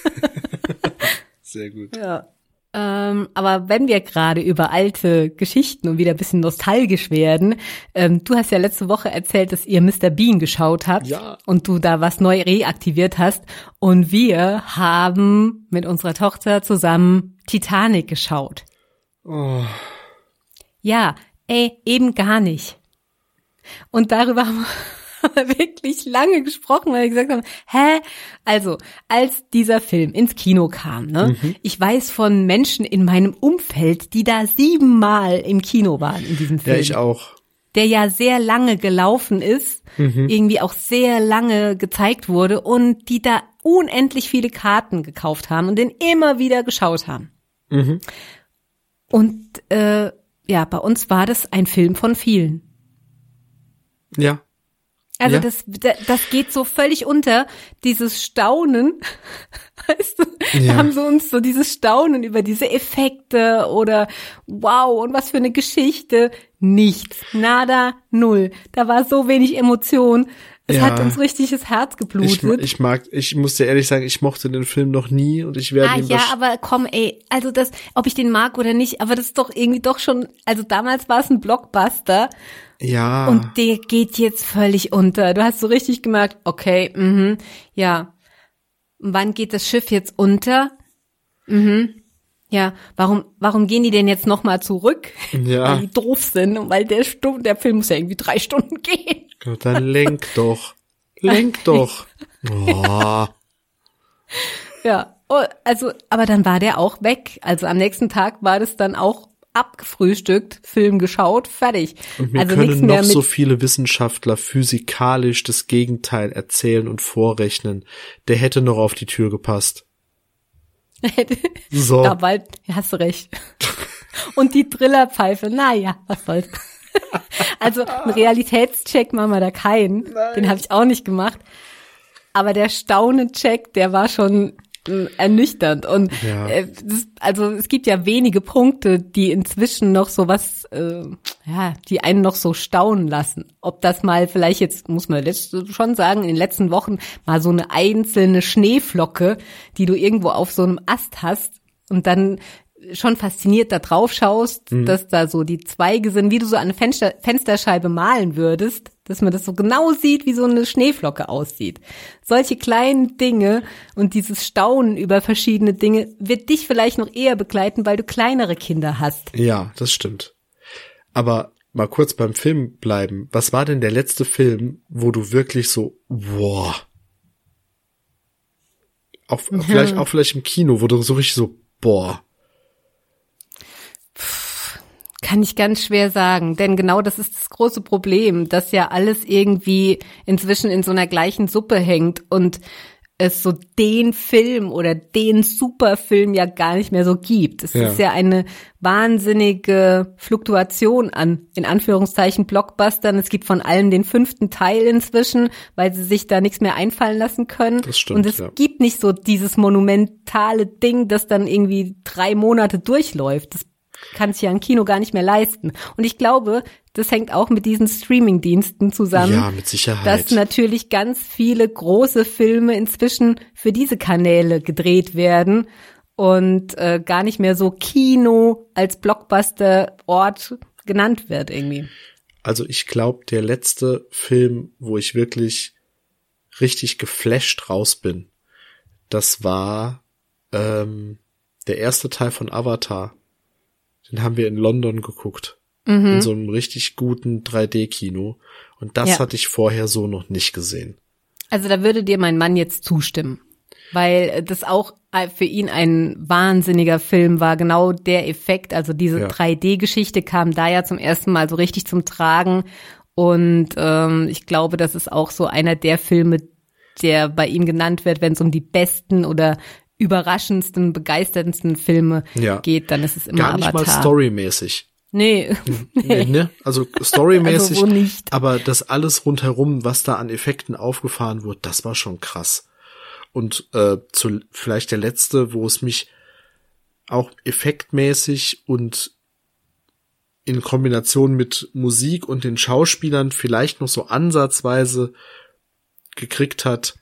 Sehr gut. Ja. Aber wenn wir gerade über alte Geschichten und wieder ein bisschen nostalgisch werden, du hast ja letzte Woche erzählt, dass ihr Mr. Bean geschaut habt und du da was neu reaktiviert hast und wir haben mit unserer Tochter zusammen Titanic geschaut. Oh. Ja, eben gar nicht. Und darüber haben wir wirklich lange gesprochen, weil wir gesagt haben, also, als dieser Film ins Kino kam, ne? Ich weiß von Menschen in meinem Umfeld, die da 7-mal im Kino waren in diesem Film. Ja, ich auch. Der ja sehr lange gelaufen ist, irgendwie auch sehr lange gezeigt wurde und die da unendlich viele Karten gekauft haben und den immer wieder geschaut haben. Und bei uns war das ein Film von vielen. Ja. Also Ja. das geht so völlig unter, dieses Staunen, weißt du, Ja. da haben sie uns so dieses Staunen über diese Effekte oder wow, und was für eine Geschichte. Nichts, nada, null. Da war so wenig Emotion. Es Ja. hat uns richtig das Herz geblutet. Ich muss dir ehrlich sagen, ich mochte den Film noch nie und ich werde ihn Ja, aber komm, ey, also das, ob ich den mag oder nicht, aber das ist doch irgendwie doch schon, also damals war es ein Blockbuster. ja. Und der geht jetzt völlig unter. Du hast so richtig gemerkt, okay, ja. Wann geht das Schiff jetzt unter? Ja, warum gehen die denn jetzt nochmal zurück? Ja. Weil die doof sind und weil der Film muss ja irgendwie 3 Stunden gehen. Gott, dann lenk doch. Lenk doch. Oh. Ja, oh, also, aber dann war der auch weg. Also am nächsten Tag war das dann auch abgefrühstückt, Film geschaut, fertig. Und mir Also nichts können mehr noch mit so viele Wissenschaftler physikalisch das Gegenteil erzählen und vorrechnen. Der hätte noch auf die Tür gepasst. So. Da bald, ja, hast du recht. Und die Trillerpfeife, naja, was soll's. Also einen Realitätscheck machen wir da keinen. Den habe ich auch nicht gemacht. Aber der Staunencheck, der war schon ernüchternd. Und Ja. also es gibt ja wenige Punkte, die inzwischen noch so was, die einen noch so staunen lassen. Ob das mal vielleicht jetzt, muss man jetzt schon sagen, in den letzten Wochen mal so eine einzelne Schneeflocke, die du irgendwo auf so einem Ast hast und dann schon fasziniert da drauf schaust, dass da so die Zweige sind, wie du so an eine Fensterscheibe malen würdest, dass man das so genau sieht, wie so eine Schneeflocke aussieht. Solche kleinen Dinge und dieses Staunen über verschiedene Dinge wird dich vielleicht noch eher begleiten, weil du kleinere Kinder hast. Ja, das stimmt. Aber mal kurz beim Film bleiben. Was war denn der letzte Film, wo du wirklich so, boah. Vielleicht im Kino, wo du so richtig so, boah. Kann ich ganz schwer sagen, denn genau das ist das große Problem, dass ja alles irgendwie inzwischen in so einer gleichen Suppe hängt und es so den Film oder den Superfilm ja gar nicht mehr so gibt. Es ist ja eine wahnsinnige Fluktuation an, in Anführungszeichen, Blockbustern. Es gibt von allem den 5. Teil inzwischen, weil sie sich da nichts mehr einfallen lassen können. Das stimmt, und es gibt nicht so dieses monumentale Ding, das dann irgendwie 3 Monate durchläuft. Das kann sich ja ein Kino gar nicht mehr leisten. Und ich glaube, das hängt auch mit diesen Streaming-Diensten zusammen. Ja, mit Sicherheit. Dass natürlich ganz viele große Filme inzwischen für diese Kanäle gedreht werden und gar nicht mehr so Kino als Blockbuster-Ort genannt wird irgendwie. Also ich glaube, der letzte Film, wo ich wirklich richtig geflasht raus bin, das war der erste Teil von Avatar. Den haben wir in London geguckt. In so einem richtig guten 3D-Kino. Und das hatte ich vorher so noch nicht gesehen. Also da würde dir mein Mann jetzt zustimmen. Weil das auch für ihn ein wahnsinniger Film war. Genau der Effekt, also diese 3D-Geschichte kam da ja zum ersten Mal so richtig zum Tragen. Und ich glaube, das ist auch so einer der Filme, der bei ihm genannt wird, wenn es um die besten oder überraschendsten, begeisterndsten Filme geht, dann ist es immer Gar nicht Avatar. mal storymäßig. Nee. Ne? Also storymäßig, Also wo nicht. aber das alles rundherum, was da an Effekten aufgefahren wurde, das war schon krass. Und vielleicht der letzte, wo es mich auch effektmäßig und in Kombination mit Musik und den Schauspielern vielleicht noch so ansatzweise gekriegt hat,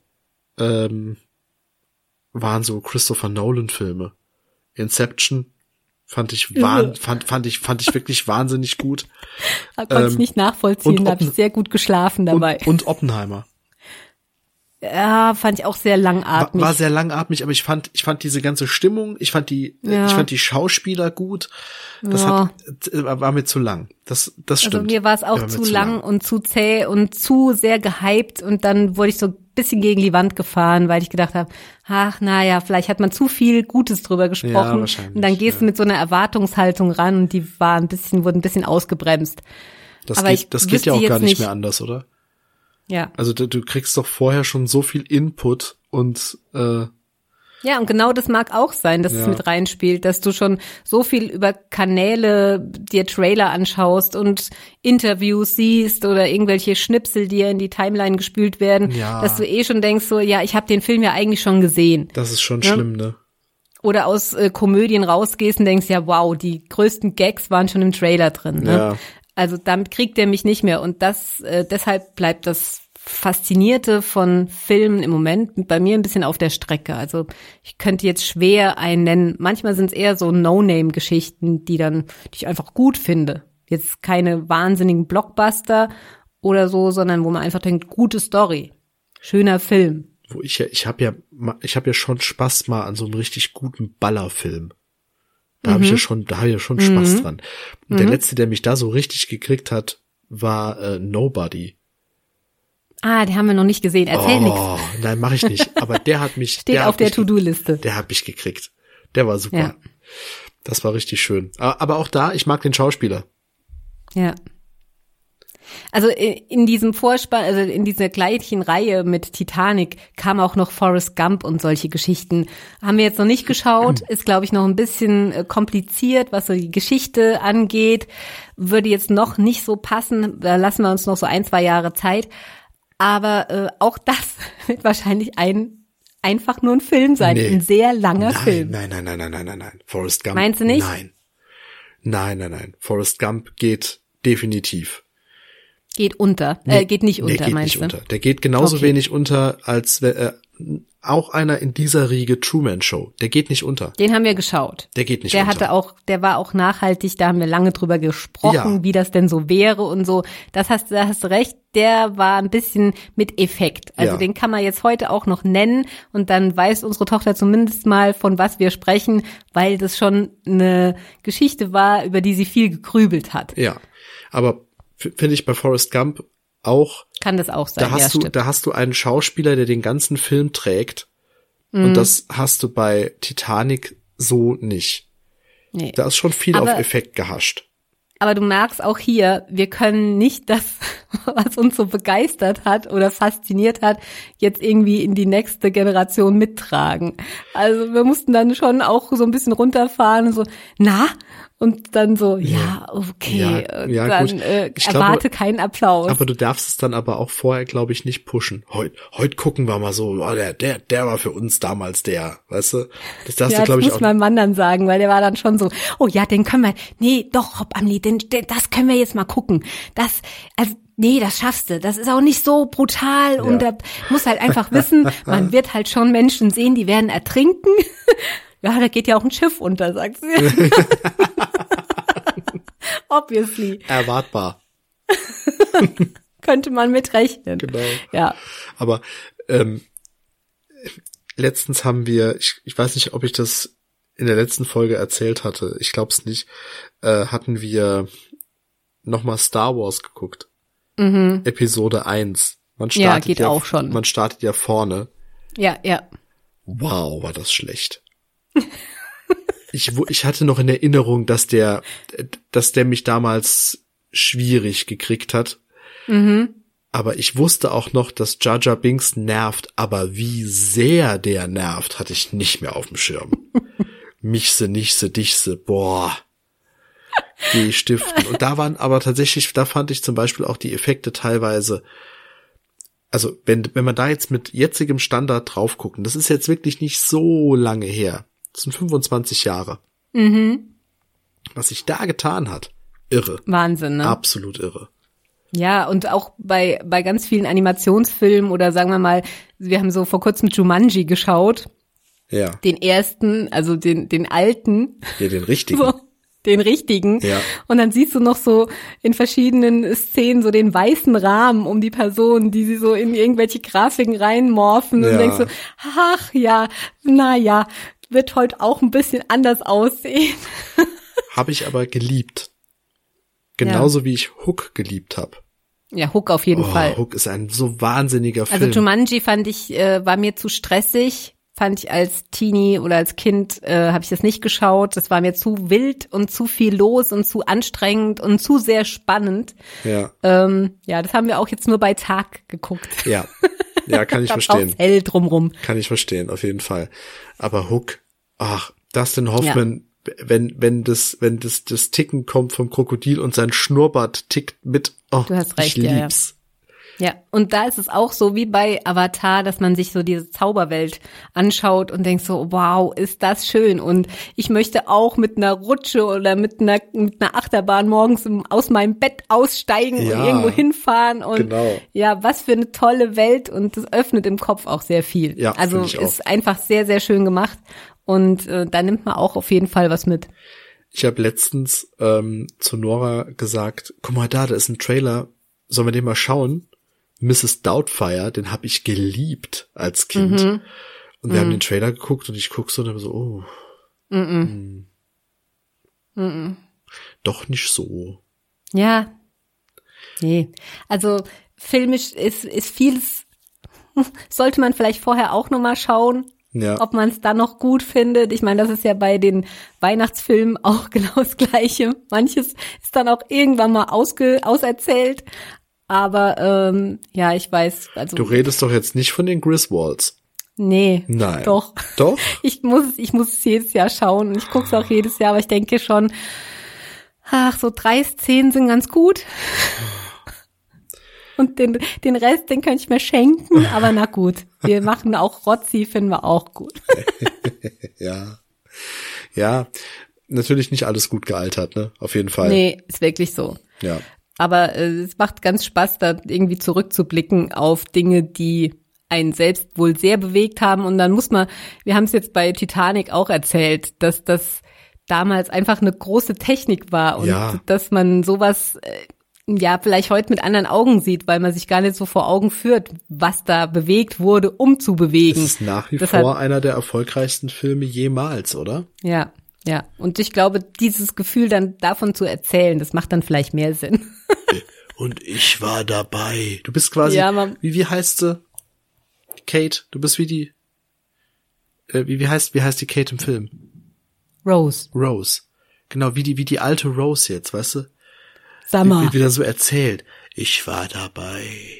waren so Christopher Nolan Filme. Inception fand ich fand ich wirklich wahnsinnig gut. Konnte ich nicht nachvollziehen, da habe ich sehr gut geschlafen dabei. Und Oppenheimer. Ja, fand ich auch sehr langatmig. War sehr langatmig, aber ich fand diese ganze Stimmung, ich fand die Schauspieler gut. Das war mir zu lang. Das stimmt. Also mir war es auch zu lang und zu zäh und zu sehr gehypt und dann wurde ich so ein bisschen gegen die Wand gefahren, weil ich gedacht habe, vielleicht hat man zu viel Gutes drüber gesprochen und dann gehst du mit so einer Erwartungshaltung ran und die wurde ein bisschen ausgebremst. Das geht ja auch gar nicht mehr anders, oder? Ja. Also du kriegst doch vorher schon so viel Input und Ja, und genau das mag auch sein, dass es mit reinspielt, dass du schon so viel über Kanäle dir Trailer anschaust und Interviews siehst oder irgendwelche Schnipsel dir in die Timeline gespült werden, dass du schon denkst so, ja, ich habe den Film ja eigentlich schon gesehen. Das ist schon schlimm, ne? Oder aus Komödien rausgehst und denkst, ja, wow, die größten Gags waren schon im Trailer drin. Ne? Ja. Also damit kriegt er mich nicht mehr. Und deshalb bleibt das Faszinierte von Filmen im Moment bei mir ein bisschen auf der Strecke. Also ich könnte jetzt schwer einen nennen. Manchmal sind es eher so No-Name-Geschichten, die ich einfach gut finde. Jetzt keine wahnsinnigen Blockbuster oder so, sondern wo man einfach denkt, gute Story, schöner Film. Ich habe ja schon Spaß mal an so einem richtig guten Ballerfilm. Da habe ich ja schon Spaß dran. Und der letzte, der mich da so richtig gekriegt hat, war Nobody. Ah, den haben wir noch nicht gesehen. Erzähl nichts. Oh, nein, mache ich nicht. Aber der hat mich... Steht auf der To-Do-Liste. Der hat mich gekriegt. Der war super. Ja. Das war richtig schön. Aber auch da, ich mag den Schauspieler. Ja. Also in diesem Vorspann, also in dieser gleichen Reihe mit Titanic kam auch noch Forrest Gump und solche Geschichten. Haben wir jetzt noch nicht geschaut, ist glaube ich noch ein bisschen kompliziert, was so die Geschichte angeht. Würde jetzt noch nicht so passen, da lassen wir uns noch so 1-2 Jahre Zeit. Aber auch das wird wahrscheinlich einfach nur ein Film sein, ein sehr langer Film. Nein. Forrest Gump. Meinst du nicht? Nein. Forrest Gump geht definitiv. Geht unter. Geht nicht unter, meinst du? Unter. Der geht genauso wenig unter, als auch einer in dieser Riege Truman Show. Der geht nicht unter. Den haben wir geschaut. Der geht nicht unter. Der war auch nachhaltig, da haben wir lange drüber gesprochen, wie das denn so wäre und so. Da hast du recht, der war ein bisschen mit Effekt. Also den kann man jetzt heute auch noch nennen und dann weiß unsere Tochter zumindest mal, von was wir sprechen, weil das schon eine Geschichte war, über die sie viel gegrübelt hat. Ja, aber finde ich bei Forrest Gump auch. Kann das auch sein, da hast du einen Schauspieler, der den ganzen Film trägt. Und das hast du bei Titanic so nicht. Nee. Da ist schon viel auf Effekt gehascht. Aber du merkst auch hier, wir können nicht das, was uns so begeistert hat oder fasziniert hat, jetzt irgendwie in die nächste Generation mittragen. Also wir mussten dann schon auch so ein bisschen runterfahren und so, und dann so, okay, dann gut. Erwarte keinen Applaus. Aber du darfst es dann aber auch vorher, glaube ich, nicht pushen. Heute gucken wir mal so, der war für uns damals der, weißt du? Das darfst du, glaube ich, auch. Das muss mein Mann dann sagen, weil der war dann schon so, oh ja, den können wir, nee, doch, Rob Amli, das können wir jetzt mal gucken. Das schaffst du. Das ist auch nicht so brutal und da muss halt einfach wissen, man wird halt schon Menschen sehen, die werden ertrinken. Ja, da geht ja auch ein Schiff unter, sagt sie. Obviously. Erwartbar. Könnte man mitrechnen. Genau. Ja. Aber letztens haben wir, ich weiß nicht, ob ich das in der letzten Folge erzählt hatte, ich glaube es nicht, hatten wir nochmal Star Wars geguckt. Episode 1. Man startet ja vorne. Ja. Wow, war das schlecht. Ich hatte noch in Erinnerung, dass der mich damals schwierig gekriegt hat. Aber ich wusste auch noch, dass Jar Jar Binks nervt, aber wie sehr der nervt, hatte ich nicht mehr auf dem Schirm. Michse, nichse, dichse, boah. Geh stiften. Und da waren aber tatsächlich, da fand ich zum Beispiel auch die Effekte teilweise, also wenn man da jetzt mit jetzigem Standard drauf gucken, das ist jetzt wirklich nicht so lange her. Das sind 25 Jahre. Was sich da getan hat, irre. Wahnsinn, ne? Absolut irre. Ja, und auch bei ganz vielen Animationsfilmen oder sagen wir mal, wir haben so vor kurzem Jumanji geschaut. Ja. Den ersten, also den alten. Ja, den richtigen. So, den richtigen. Ja. Und dann siehst du noch so in verschiedenen Szenen so den weißen Rahmen um die Person, die sie so in irgendwelche Grafiken reinmorphen und denkst so, ach ja, naja, wird heute auch ein bisschen anders aussehen. Habe ich aber geliebt. Genauso wie ich Hook geliebt habe. Ja, Hook auf jeden Fall. Hook ist ein so wahnsinniger Film. Also Jumanji fand ich, war mir zu stressig. Fand ich als Teenie oder als Kind, habe ich das nicht geschaut. Das war mir zu wild und zu viel los und zu anstrengend und zu sehr spannend. Ja. Das haben wir auch jetzt nur bei Tag geguckt. Ja. Ja, kann ich Da verstehen. braucht's hell drumrum. Kann ich verstehen, auf jeden Fall. Aber Hook, Dustin Hoffman, wenn das Ticken kommt vom Krokodil und sein Schnurrbart tickt mit, Du hast recht, ich lieb's. Ja, und da ist es auch so wie bei Avatar, dass man sich so diese Zauberwelt anschaut und denkt so, wow, ist das schön. Und ich möchte auch mit einer Rutsche oder mit einer Achterbahn morgens aus meinem Bett aussteigen und irgendwo hinfahren. Und genau. Ja, was für eine tolle Welt. Und das öffnet im Kopf auch sehr viel. Ja, also ich ist auch. einfach sehr, sehr schön gemacht. Und da nimmt man auch auf jeden Fall was mit. Ich habe letztens zu Nora gesagt, guck mal da ist ein Trailer, sollen wir den mal schauen? Mrs. Doubtfire, den habe ich geliebt als Kind. Und wir haben den Trailer geguckt und ich guck so und habe so, doch nicht so. Ja, nee. Also filmisch ist vieles, sollte man vielleicht vorher auch nochmal schauen, Ja. ob man es dann noch gut findet. Ich meine, das ist ja bei den Weihnachtsfilmen auch genau das Gleiche. Manches ist dann auch irgendwann mal auserzählt. Aber ja, ich weiß. Also Du redest doch jetzt nicht von den Griswolds. nee, Nein. doch. Doch? Ich muss es jedes Jahr schauen und ich gucke es auch jedes Jahr, aber ich denke schon, so 3 Szenen sind ganz gut. Und den Rest, den könnte ich mir schenken, aber na gut. Wir machen auch Rotzi, finden wir auch gut. Ja. Ja, natürlich nicht alles gut gealtert, ne? Auf jeden Fall. Nee, ist wirklich so. Ja. Aber es macht ganz Spaß, da irgendwie zurückzublicken auf Dinge, die einen selbst wohl sehr bewegt haben. Und dann wir haben es jetzt bei Titanic auch erzählt, dass das damals einfach eine große Technik war und dass man sowas vielleicht heute mit anderen Augen sieht, weil man sich gar nicht so vor Augen führt, was da bewegt wurde, um zu bewegen. Es ist nach wie vor einer der erfolgreichsten Filme jemals, oder? Ja. Ja, und ich glaube, dieses Gefühl dann davon zu erzählen, das macht dann vielleicht mehr Sinn. Und ich war dabei. Du bist quasi, wie heißt sie? Kate, du bist wie die, wie heißt die Kate im Film? Rose. Genau, wie die alte Rose jetzt, weißt du? Sag mal. Wie wieder so erzählt. Ich war dabei.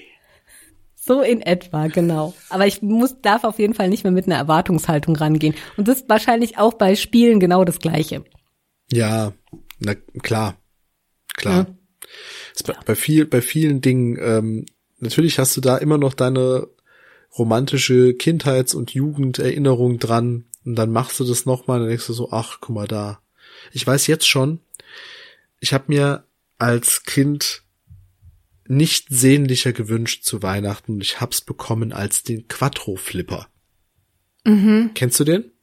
So in etwa, genau. Aber ich darf auf jeden Fall nicht mehr mit einer Erwartungshaltung rangehen. Und das ist wahrscheinlich auch bei Spielen genau das Gleiche. Ja, na klar. Ja. Bei vielen Dingen, natürlich hast du da immer noch deine romantische Kindheits- und Jugenderinnerung dran. Und dann machst du das nochmal, dann denkst du so, ach, guck mal da. Ich weiß jetzt schon, ich habe mir als Kind nicht sehnlicher gewünscht zu Weihnachten und ich hab's bekommen als den Quattro-Flipper. Kennst du den?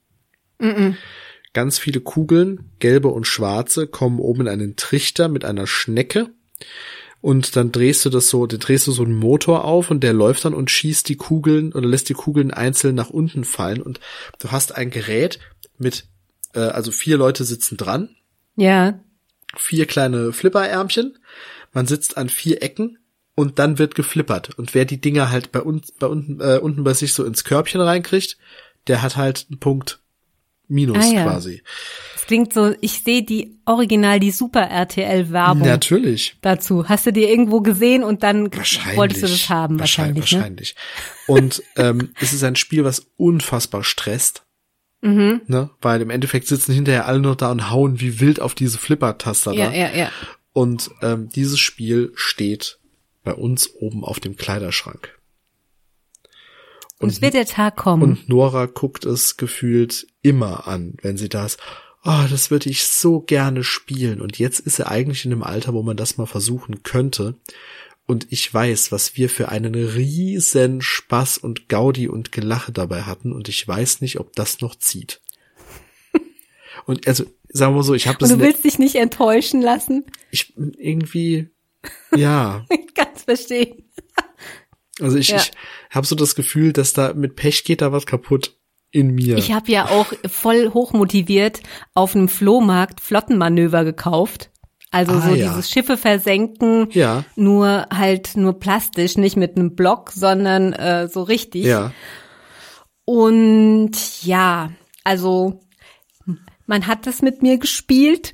Ganz viele Kugeln, gelbe und schwarze, kommen oben in einen Trichter mit einer Schnecke und dann drehst du so einen Motor auf und der läuft dann und schießt die Kugeln oder lässt die Kugeln einzeln nach unten fallen und du hast ein Gerät mit, also 4 Leute sitzen dran. Ja. 4 kleine Flipperärmchen. Man sitzt an 4 Ecken und dann wird geflippert. Und wer die Dinger halt unten bei sich so ins Körbchen reinkriegt, der hat halt einen Punkt Minus quasi. Das klingt so, ich sehe die Super RTL-Werbung. Natürlich. Dazu. Hast du dir irgendwo gesehen und dann wolltest du das haben? Wahrscheinlich. Ne? Und es ist ein Spiel, was unfassbar stresst. Ne? Weil im Endeffekt sitzen hinterher alle noch da und hauen wie wild auf diese Flipper-Taster da. Ja. Und dieses Spiel steht bei uns oben auf dem Kleiderschrank. Und es wird der Tag kommen. Und Nora guckt es gefühlt immer an, wenn sie das, das würde ich so gerne spielen. Und jetzt ist er eigentlich in einem Alter, wo man das mal versuchen könnte. Und ich weiß, was wir für einen riesen Spaß und Gaudi und Gelache dabei hatten. Und ich weiß nicht, ob das noch zieht. Und also, sagen wir so, ich habe das. Und du willst dich nicht enttäuschen lassen? Ich irgendwie, ja. Ich kann es verstehen. Also ich habe so das Gefühl, dass da mit Pech geht da was kaputt in mir. Ich habe ja auch voll hochmotiviert auf einem Flohmarkt Flottenmanöver gekauft. Also dieses Schiffe versenken, nur plastisch, nicht mit einem Block, sondern so richtig. Ja. Und ja, also man hat das mit mir gespielt.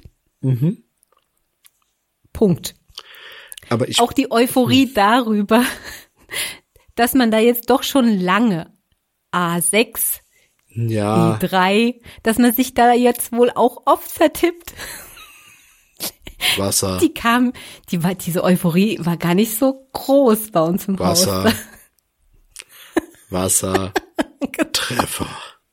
Punkt. Aber auch die Euphorie darüber, dass man da jetzt doch schon lange A6, Ja, E3, dass man sich da jetzt wohl auch oft vertippt. Wasser, Diese Euphorie war gar nicht so groß bei uns im Wasser, Haus. Wasser, Treffer.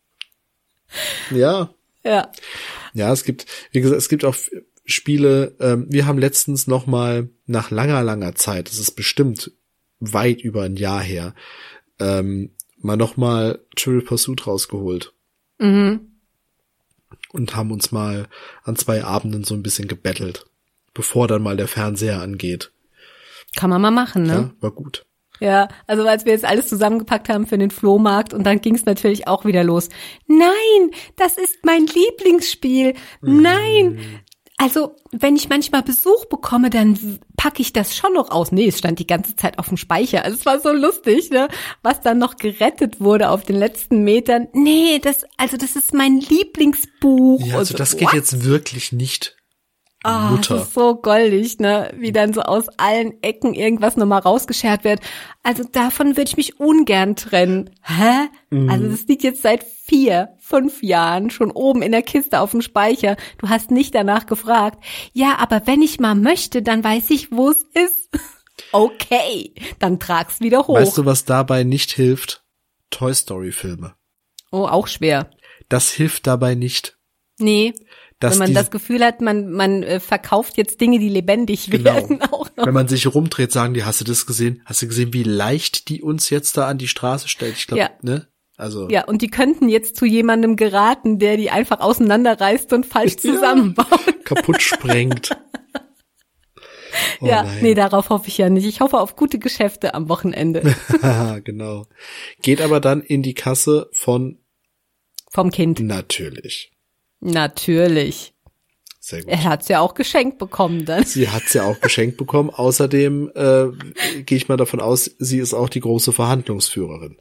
Ja, Ja. ja, wie gesagt, es gibt auch Spiele, wir haben letztens noch mal nach langer Zeit, das ist bestimmt weit über ein Jahr her, mal noch mal Trivial Pursuit rausgeholt. Mhm. Und haben uns mal an 2 Abenden so ein bisschen gebettelt, bevor dann mal der Fernseher angeht. Kann man mal machen, ne? Ja, war gut. Ja, also als wir jetzt alles zusammengepackt haben für den Flohmarkt und dann ging es natürlich auch wieder los. Nein, das ist mein Lieblingsspiel. Nein. Also, wenn ich manchmal Besuch bekomme, dann packe ich das schon noch aus. Nee, es stand die ganze Zeit auf dem Speicher. Also es war so lustig, ne? Was dann noch gerettet wurde auf den letzten Metern. Nee, das ist mein Lieblingsbuch. Ja, also das geht jetzt wirklich nicht. Ah, Mutter. das ist so goldig, ne? Wie dann so aus allen Ecken irgendwas nochmal rausgeschert wird. Also davon würde ich mich ungern trennen. Hä? Also das liegt jetzt seit 4, 5 Jahren schon oben in der Kiste auf dem Speicher. Du hast nicht danach gefragt. Ja, aber wenn ich mal möchte, dann weiß ich, wo es ist. Okay, dann trag's wieder hoch. Weißt du, was dabei nicht hilft? Toy Story Filme. Oh, auch schwer. Das hilft dabei nicht. Nee. Dass Wenn man das Gefühl hat, man verkauft jetzt Dinge, die lebendig werden auch noch. Wenn man sich rumdreht, sagen die, hast du das gesehen? Hast du gesehen, wie leicht die uns jetzt da an die Straße stellt? Ich glaube, Ja. ne? Also. Ja, und die könnten jetzt zu jemandem geraten, der die einfach auseinanderreißt und falsch zusammenbaut. Kaputt sprengt. Oh, ja, nein. nee, darauf hoffe ich ja nicht. Ich hoffe auf gute Geschäfte am Wochenende. Genau. Geht aber dann in die Kasse von Vom Kind. natürlich. Natürlich. Sehr gut. Er hat's ja auch geschenkt bekommen dann. Sie hat's ja auch geschenkt bekommen. Außerdem gehe ich mal davon aus, sie ist auch die große Verhandlungsführerin.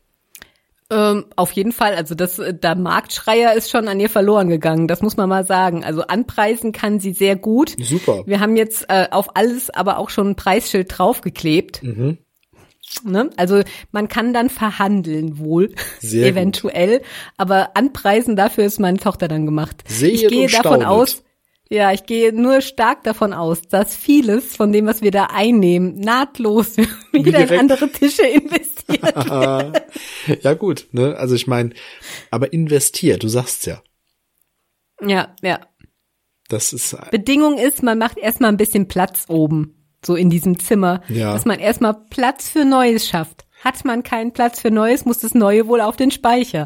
Auf jeden Fall, also der Marktschreier ist schon an ihr verloren gegangen, das muss man mal sagen. Also anpreisen kann sie sehr gut. Super. Wir haben jetzt auf alles aber auch schon ein Preisschild draufgeklebt. Mhm. Ne? Also man kann dann verhandeln wohl, Sehr eventuell, aber anpreisen dafür ist meine Tochter dann gemacht. Sehet Ich gehe und davon staunet. aus, ja, ich gehe nur stark davon aus, dass vieles von dem, was wir da einnehmen, nahtlos wieder in Direkt. andere Tische investiert. Ja gut, ne? Also ich meine, aber investiert, du sagst ja. Ja, ja. Das ist Bedingung ist, man macht erstmal ein bisschen Platz oben, so in diesem Zimmer, Ja. dass man erstmal Platz für Neues schafft. Hat man keinen Platz für Neues, muss das Neue wohl auf den Speicher.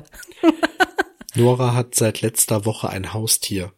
Nora hat seit letzter Woche ein Haustier.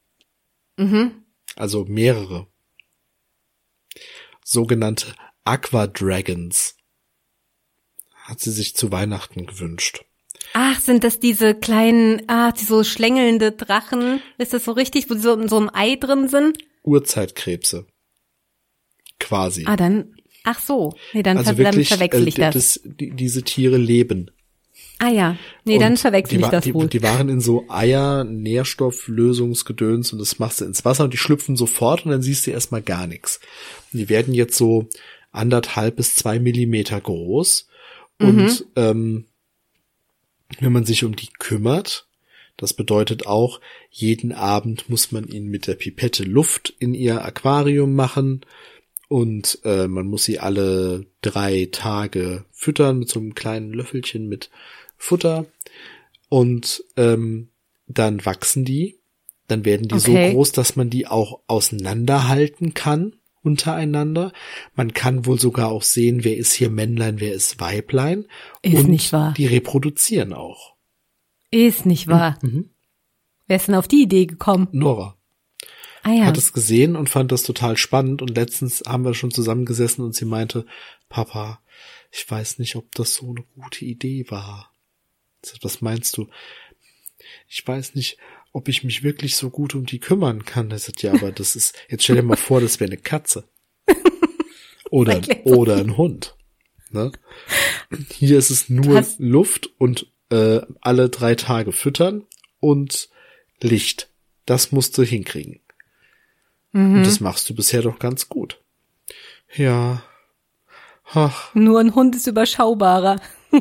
Also mehrere. Sogenannte Aquadragons. Hat sie sich zu Weihnachten gewünscht. Ach, sind das diese kleinen, die so schlängelnde Drachen? Ist das so richtig, wo die so in so einem Ei drin sind? Urzeitkrebse. Quasi. Dann, ach so. Nee, dann, also dann wirklich, verwechsel ich das. diese Tiere leben. Ah ja, nee, dann Und verwechsel ich das wohl. Die waren in so Nährstofflösungsgedöns und das machst du ins Wasser und die schlüpfen sofort und dann siehst du erstmal gar nichts. Und die werden jetzt so 1,5 bis 2 Millimeter groß und wenn man sich um die kümmert, das bedeutet auch, jeden Abend muss man ihnen mit der Pipette Luft in ihr Aquarium machen und man muss sie alle 3 Tage füttern mit so einem kleinen Löffelchen mit Futter und dann wachsen die, dann werden die so groß, dass man die auch auseinanderhalten kann untereinander. Man kann wohl sogar auch sehen, wer ist hier Männlein, wer ist Weiblein. Ist und nicht wahr. Die reproduzieren auch. Ist nicht wahr. Wer ist denn auf die Idee gekommen? Nora Ah ja. hat es gesehen und fand das total spannend und letztens haben wir schon zusammengesessen und sie meinte, Papa, ich weiß nicht, ob das so eine gute Idee war. Ich sag, was meinst du? Ich weiß nicht, ob ich mich wirklich so gut um die kümmern kann. Er sagt, ja, aber das ist, jetzt stell dir mal vor, das wäre eine Katze. Oder ein Hund. Ne? Hier ist es nur Luft und alle 3 Tage füttern und Licht. Das musst du hinkriegen. Und das machst du bisher doch ganz gut. Ja, Ach, Nur ein Hund ist überschaubarer.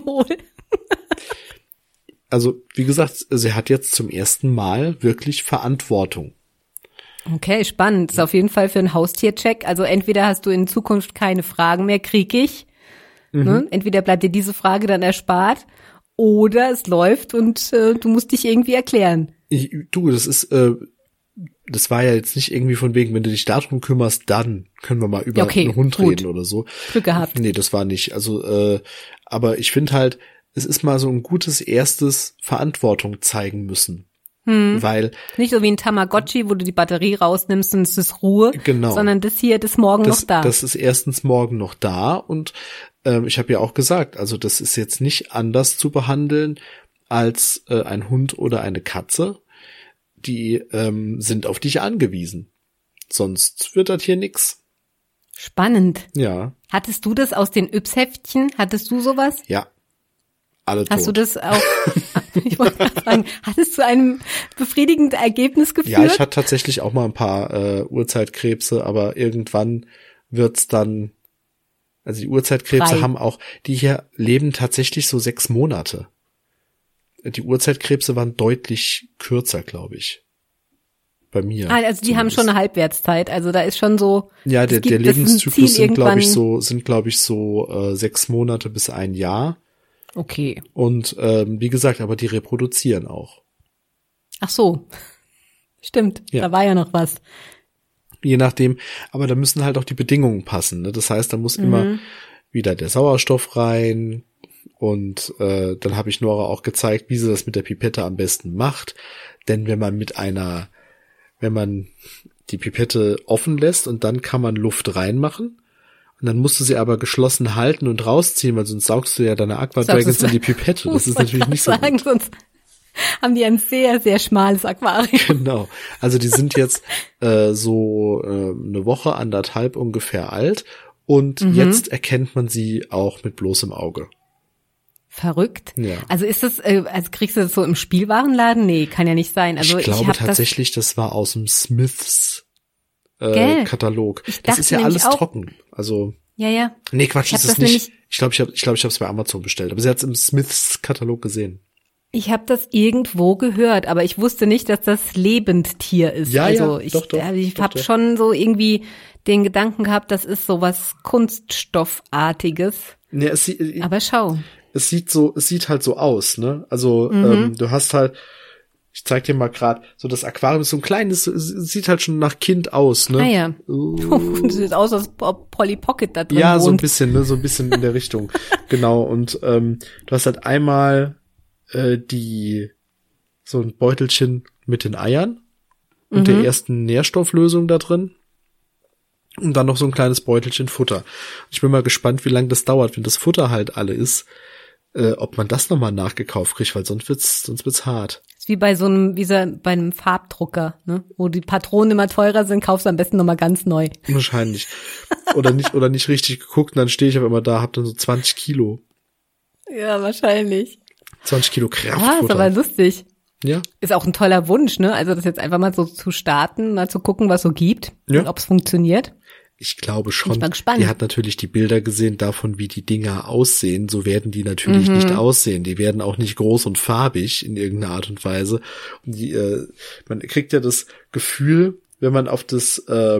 also, wie gesagt, sie hat jetzt zum ersten Mal wirklich Verantwortung. Okay, spannend. Ist auf jeden Fall für einen Haustiercheck. Also entweder hast du in Zukunft keine Fragen mehr, krieg ich. Ne? Entweder bleibt dir diese Frage dann erspart oder es läuft und du musst dich irgendwie erklären. Das war ja jetzt nicht irgendwie von wegen, wenn du dich darum kümmerst, dann können wir mal über einen Hund reden oder so. Glück gehabt. Nee, das war nicht. Also, aber ich finde halt, es ist mal so ein gutes erstes Verantwortung zeigen müssen. Weil Nicht so wie ein Tamagotchi, wo du die Batterie rausnimmst und es ist Ruhe, Genau. sondern das hier, das morgen noch da. Das ist erstens morgen noch da und ich habe ja auch gesagt, also das ist jetzt nicht anders zu behandeln als ein Hund oder eine Katze. Die sind auf dich angewiesen. Sonst wird das hier nix. Spannend. Ja. Hattest du das aus den Yps-Heftchen? Hattest du sowas? Ja. Alle Hast du tot. das auch, ich wollte mal fragen, hat es zu einem befriedigenden Ergebnis geführt? Ja, ich hatte tatsächlich auch mal ein paar Urzeitkrebse, aber irgendwann wird's dann, also die Urzeitkrebse haben auch, die hier leben tatsächlich so 6 Monate. Die Urzeitkrebse waren deutlich kürzer, glaube ich. Bei mir. Also die haben schon eine Halbwertszeit, also da ist schon so. Ja, der Lebenszyklus sind, glaube ich, so 6 Monate bis 1 Jahr. Okay. Und wie gesagt, aber die reproduzieren auch. Ach so. Stimmt, Ja. Da war ja noch was. Je nachdem, aber da müssen halt auch die Bedingungen passen. Ne? Das heißt, da muss immer wieder der Sauerstoff rein. Und dann habe ich Nora auch gezeigt, wie sie das mit der Pipette am besten macht. Denn wenn man die Pipette offen lässt und dann kann man Luft reinmachen. Und dann musst du sie aber geschlossen halten und rausziehen, weil sonst saugst du ja deine Aquadragons in die Pipette. Das ist natürlich nicht so gut. Sonst haben die ein sehr, sehr schmales Aquarium. Genau. Also die sind jetzt so eine Woche, 1,5 ungefähr alt. Und jetzt erkennt man sie auch mit bloßem Auge. Verrückt. Ja. Also ist das, also kriegst du das so im Spielwarenladen? Nee, kann ja nicht sein. Also ich glaube hab tatsächlich, das war aus dem Smiths Gell? Katalog. Ich Das dachte ist ja nämlich alles auch- trocken. Also Ja. nee, Quatsch, Ich hab das ist das nicht. nämlich- Ich glaube, ich habe es bei Amazon bestellt, aber sie hat es im Smiths Katalog gesehen. Ich habe das irgendwo gehört, aber ich wusste nicht, dass das Lebendtier ist. Ja, also ja, ich, doch, ich doch, habe doch. schon so irgendwie den Gedanken gehabt, das ist so was Kunststoffartiges. Nee, Aber schau. es sieht halt so aus, ne? Also du hast halt, ich zeig dir mal gerade, so das Aquarium ist so ein kleines, sieht halt schon nach Kind aus, ne? Ah ja. Das sieht aus, als ob Polly Pocket da drin Ja, so ein wohnt. bisschen, ne, so ein bisschen in der Richtung. Genau, und du hast halt einmal so ein Beutelchen mit den Eiern und der ersten Nährstofflösung da drin. Und dann noch so ein kleines Beutelchen Futter. Ich bin mal gespannt, wie lange das dauert, wenn das Futter halt alle ist, ob man das nochmal nachgekauft kriegt, weil sonst wird's hart. Ist wie bei bei einem Farbdrucker, ne? Wo die Patronen immer teurer sind, kaufst du am besten nochmal ganz neu. Wahrscheinlich. Oder nicht richtig geguckt und dann stehe ich auf einmal da, hab dann so 20 Kilo. Ja, wahrscheinlich. 20 Kilo Ah, ist Kraftfutter. aber lustig. Ja. Ist auch ein toller Wunsch, ne? Also das jetzt einfach mal so zu starten, mal zu gucken, was so gibt Ja. und ob es funktioniert. Ich glaube Bin schon. ich mal gespannt. Die hat natürlich die Bilder gesehen davon, wie die Dinger aussehen. So werden die natürlich nicht aussehen. Die werden auch nicht groß und farbig in irgendeiner Art und Weise. Und man kriegt ja das Gefühl, wenn man auf das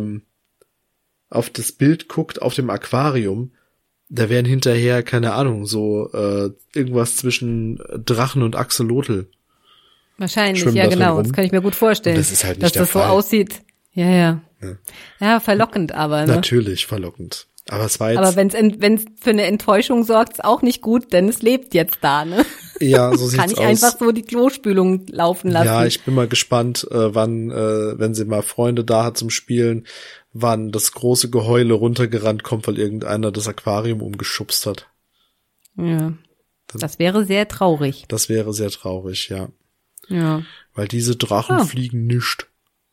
Bild guckt, auf dem Aquarium, da werden hinterher, keine Ahnung, so irgendwas zwischen Drachen und Axolotl. Wahrscheinlich, Schwimmen ja da drin genau. rum. Das kann ich mir gut vorstellen. Und das ist halt nicht dass der das so Fall. aussieht. Ja. Ja, verlockend aber, ne? Natürlich verlockend. Aber es war jetzt. Aber wenn's für eine Enttäuschung sorgt, ist auch nicht gut, denn es lebt jetzt da, ne? ja, so sieht's Kann ich aus. einfach so die Klospülung laufen lassen. Ja, ich bin mal gespannt, wann, wenn sie mal Freunde da hat zum Spielen, wann das große Geheule runtergerannt kommt, weil irgendeiner das Aquarium umgeschubst hat. Ja. Das wäre sehr traurig. Das wäre sehr traurig, ja. Ja. Weil diese Drachen Ah. fliegen nicht.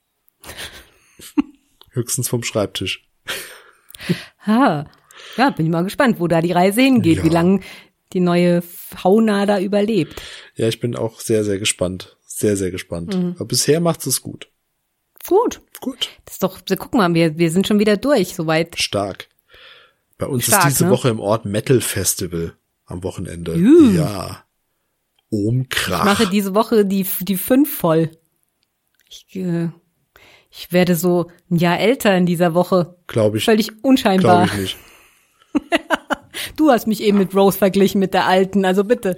Höchstens vom Schreibtisch. Ha. Ja, bin ich mal gespannt, wo da die Reise hingeht, Ja. wie lange die neue Fauna da überlebt. Ja, ich bin auch sehr, sehr gespannt. Sehr, sehr gespannt. Aber bisher macht es gut. Gut. Gut. Das ist doch, guck mal, wir sind schon wieder durch, soweit. Stark. Bei uns Stark, ist diese ne? Woche im Ort Metal Festival am Wochenende. Ja. Krach. Ich mache diese Woche die 5 voll. Ich werde so ein Jahr älter in dieser Woche. Glaube ich. Völlig unscheinbar. Glaube ich nicht. Du hast mich eben mit Rose verglichen, mit der alten, also bitte.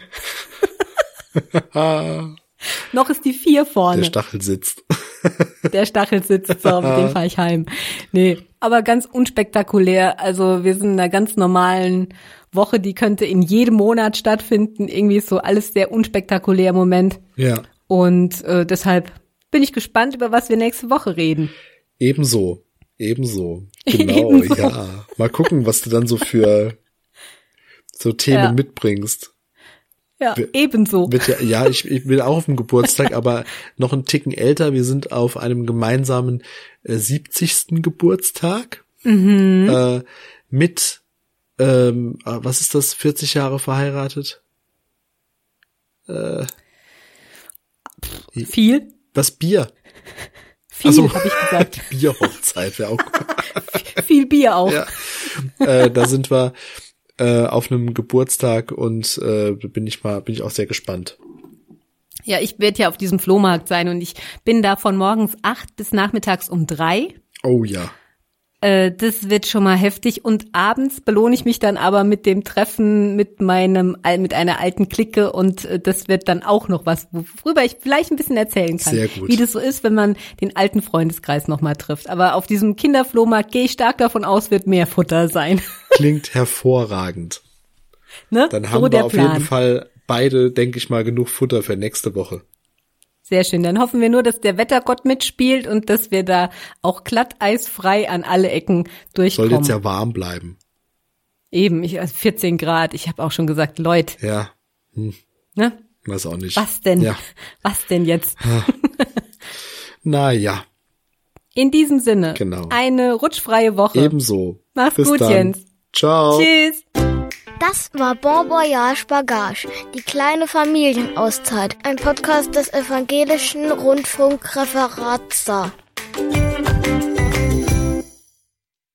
Noch ist die 4 vorne. Der Stachel sitzt. Der Stachel sitzt, so, mit dem fahre ich heim. Nee, aber ganz unspektakulär. Also wir sind in einer ganz normalen Woche, die könnte in jedem Monat stattfinden. Irgendwie ist so alles sehr unspektakulär im Moment. Ja. Und deshalb bin ich gespannt, über was wir nächste Woche reden. Ebenso. Genau, Ebenso. ja. Mal gucken, was du dann so für so Themen mitbringst. Ja, ebenso. Ich bin auch auf dem Geburtstag, aber noch einen Ticken älter. Wir sind auf einem gemeinsamen 70. Geburtstag mit, was ist das, 40 Jahre verheiratet? Viel? Was, Bier? Viel, habe ich gesagt. Bierhochzeit wäre auch gut. Viel Bier auch. Ja. Da sind wir auf einem Geburtstag und bin ich auch sehr gespannt. Ja, ich werde ja auf diesem Flohmarkt sein und ich bin da von morgens 8 bis nachmittags um 3. Oh ja. Das wird schon mal heftig und abends belohne ich mich dann aber mit dem Treffen mit einer alten Clique und das wird dann auch noch was, worüber ich vielleicht ein bisschen erzählen kann. Sehr gut. Wie das so ist, wenn man den alten Freundeskreis nochmal trifft. Aber auf diesem Kinderflohmarkt gehe ich stark davon aus, wird mehr Futter sein. Klingt hervorragend. Ne? Dann haben wir auf jeden Fall beide, denke ich mal, genug Futter für nächste Woche. Sehr schön. Dann hoffen wir nur, dass der Wettergott mitspielt und dass wir da auch glatteisfrei an alle Ecken durchkommen. Soll jetzt ja warm bleiben. Eben, 14 Grad. Ich habe auch schon gesagt, Leute. Ja. Ne? Weiß auch nicht. Was denn? Ja. Was denn jetzt? Naja. In diesem Sinne. Genau. Eine rutschfreie Woche. Ebenso. Mach's Bis gut, dann. Jens. Ciao. Tschüss. Das war Bon Voyage Bagage, die kleine Familienauszeit, ein Podcast des Evangelischen Rundfunkreferates.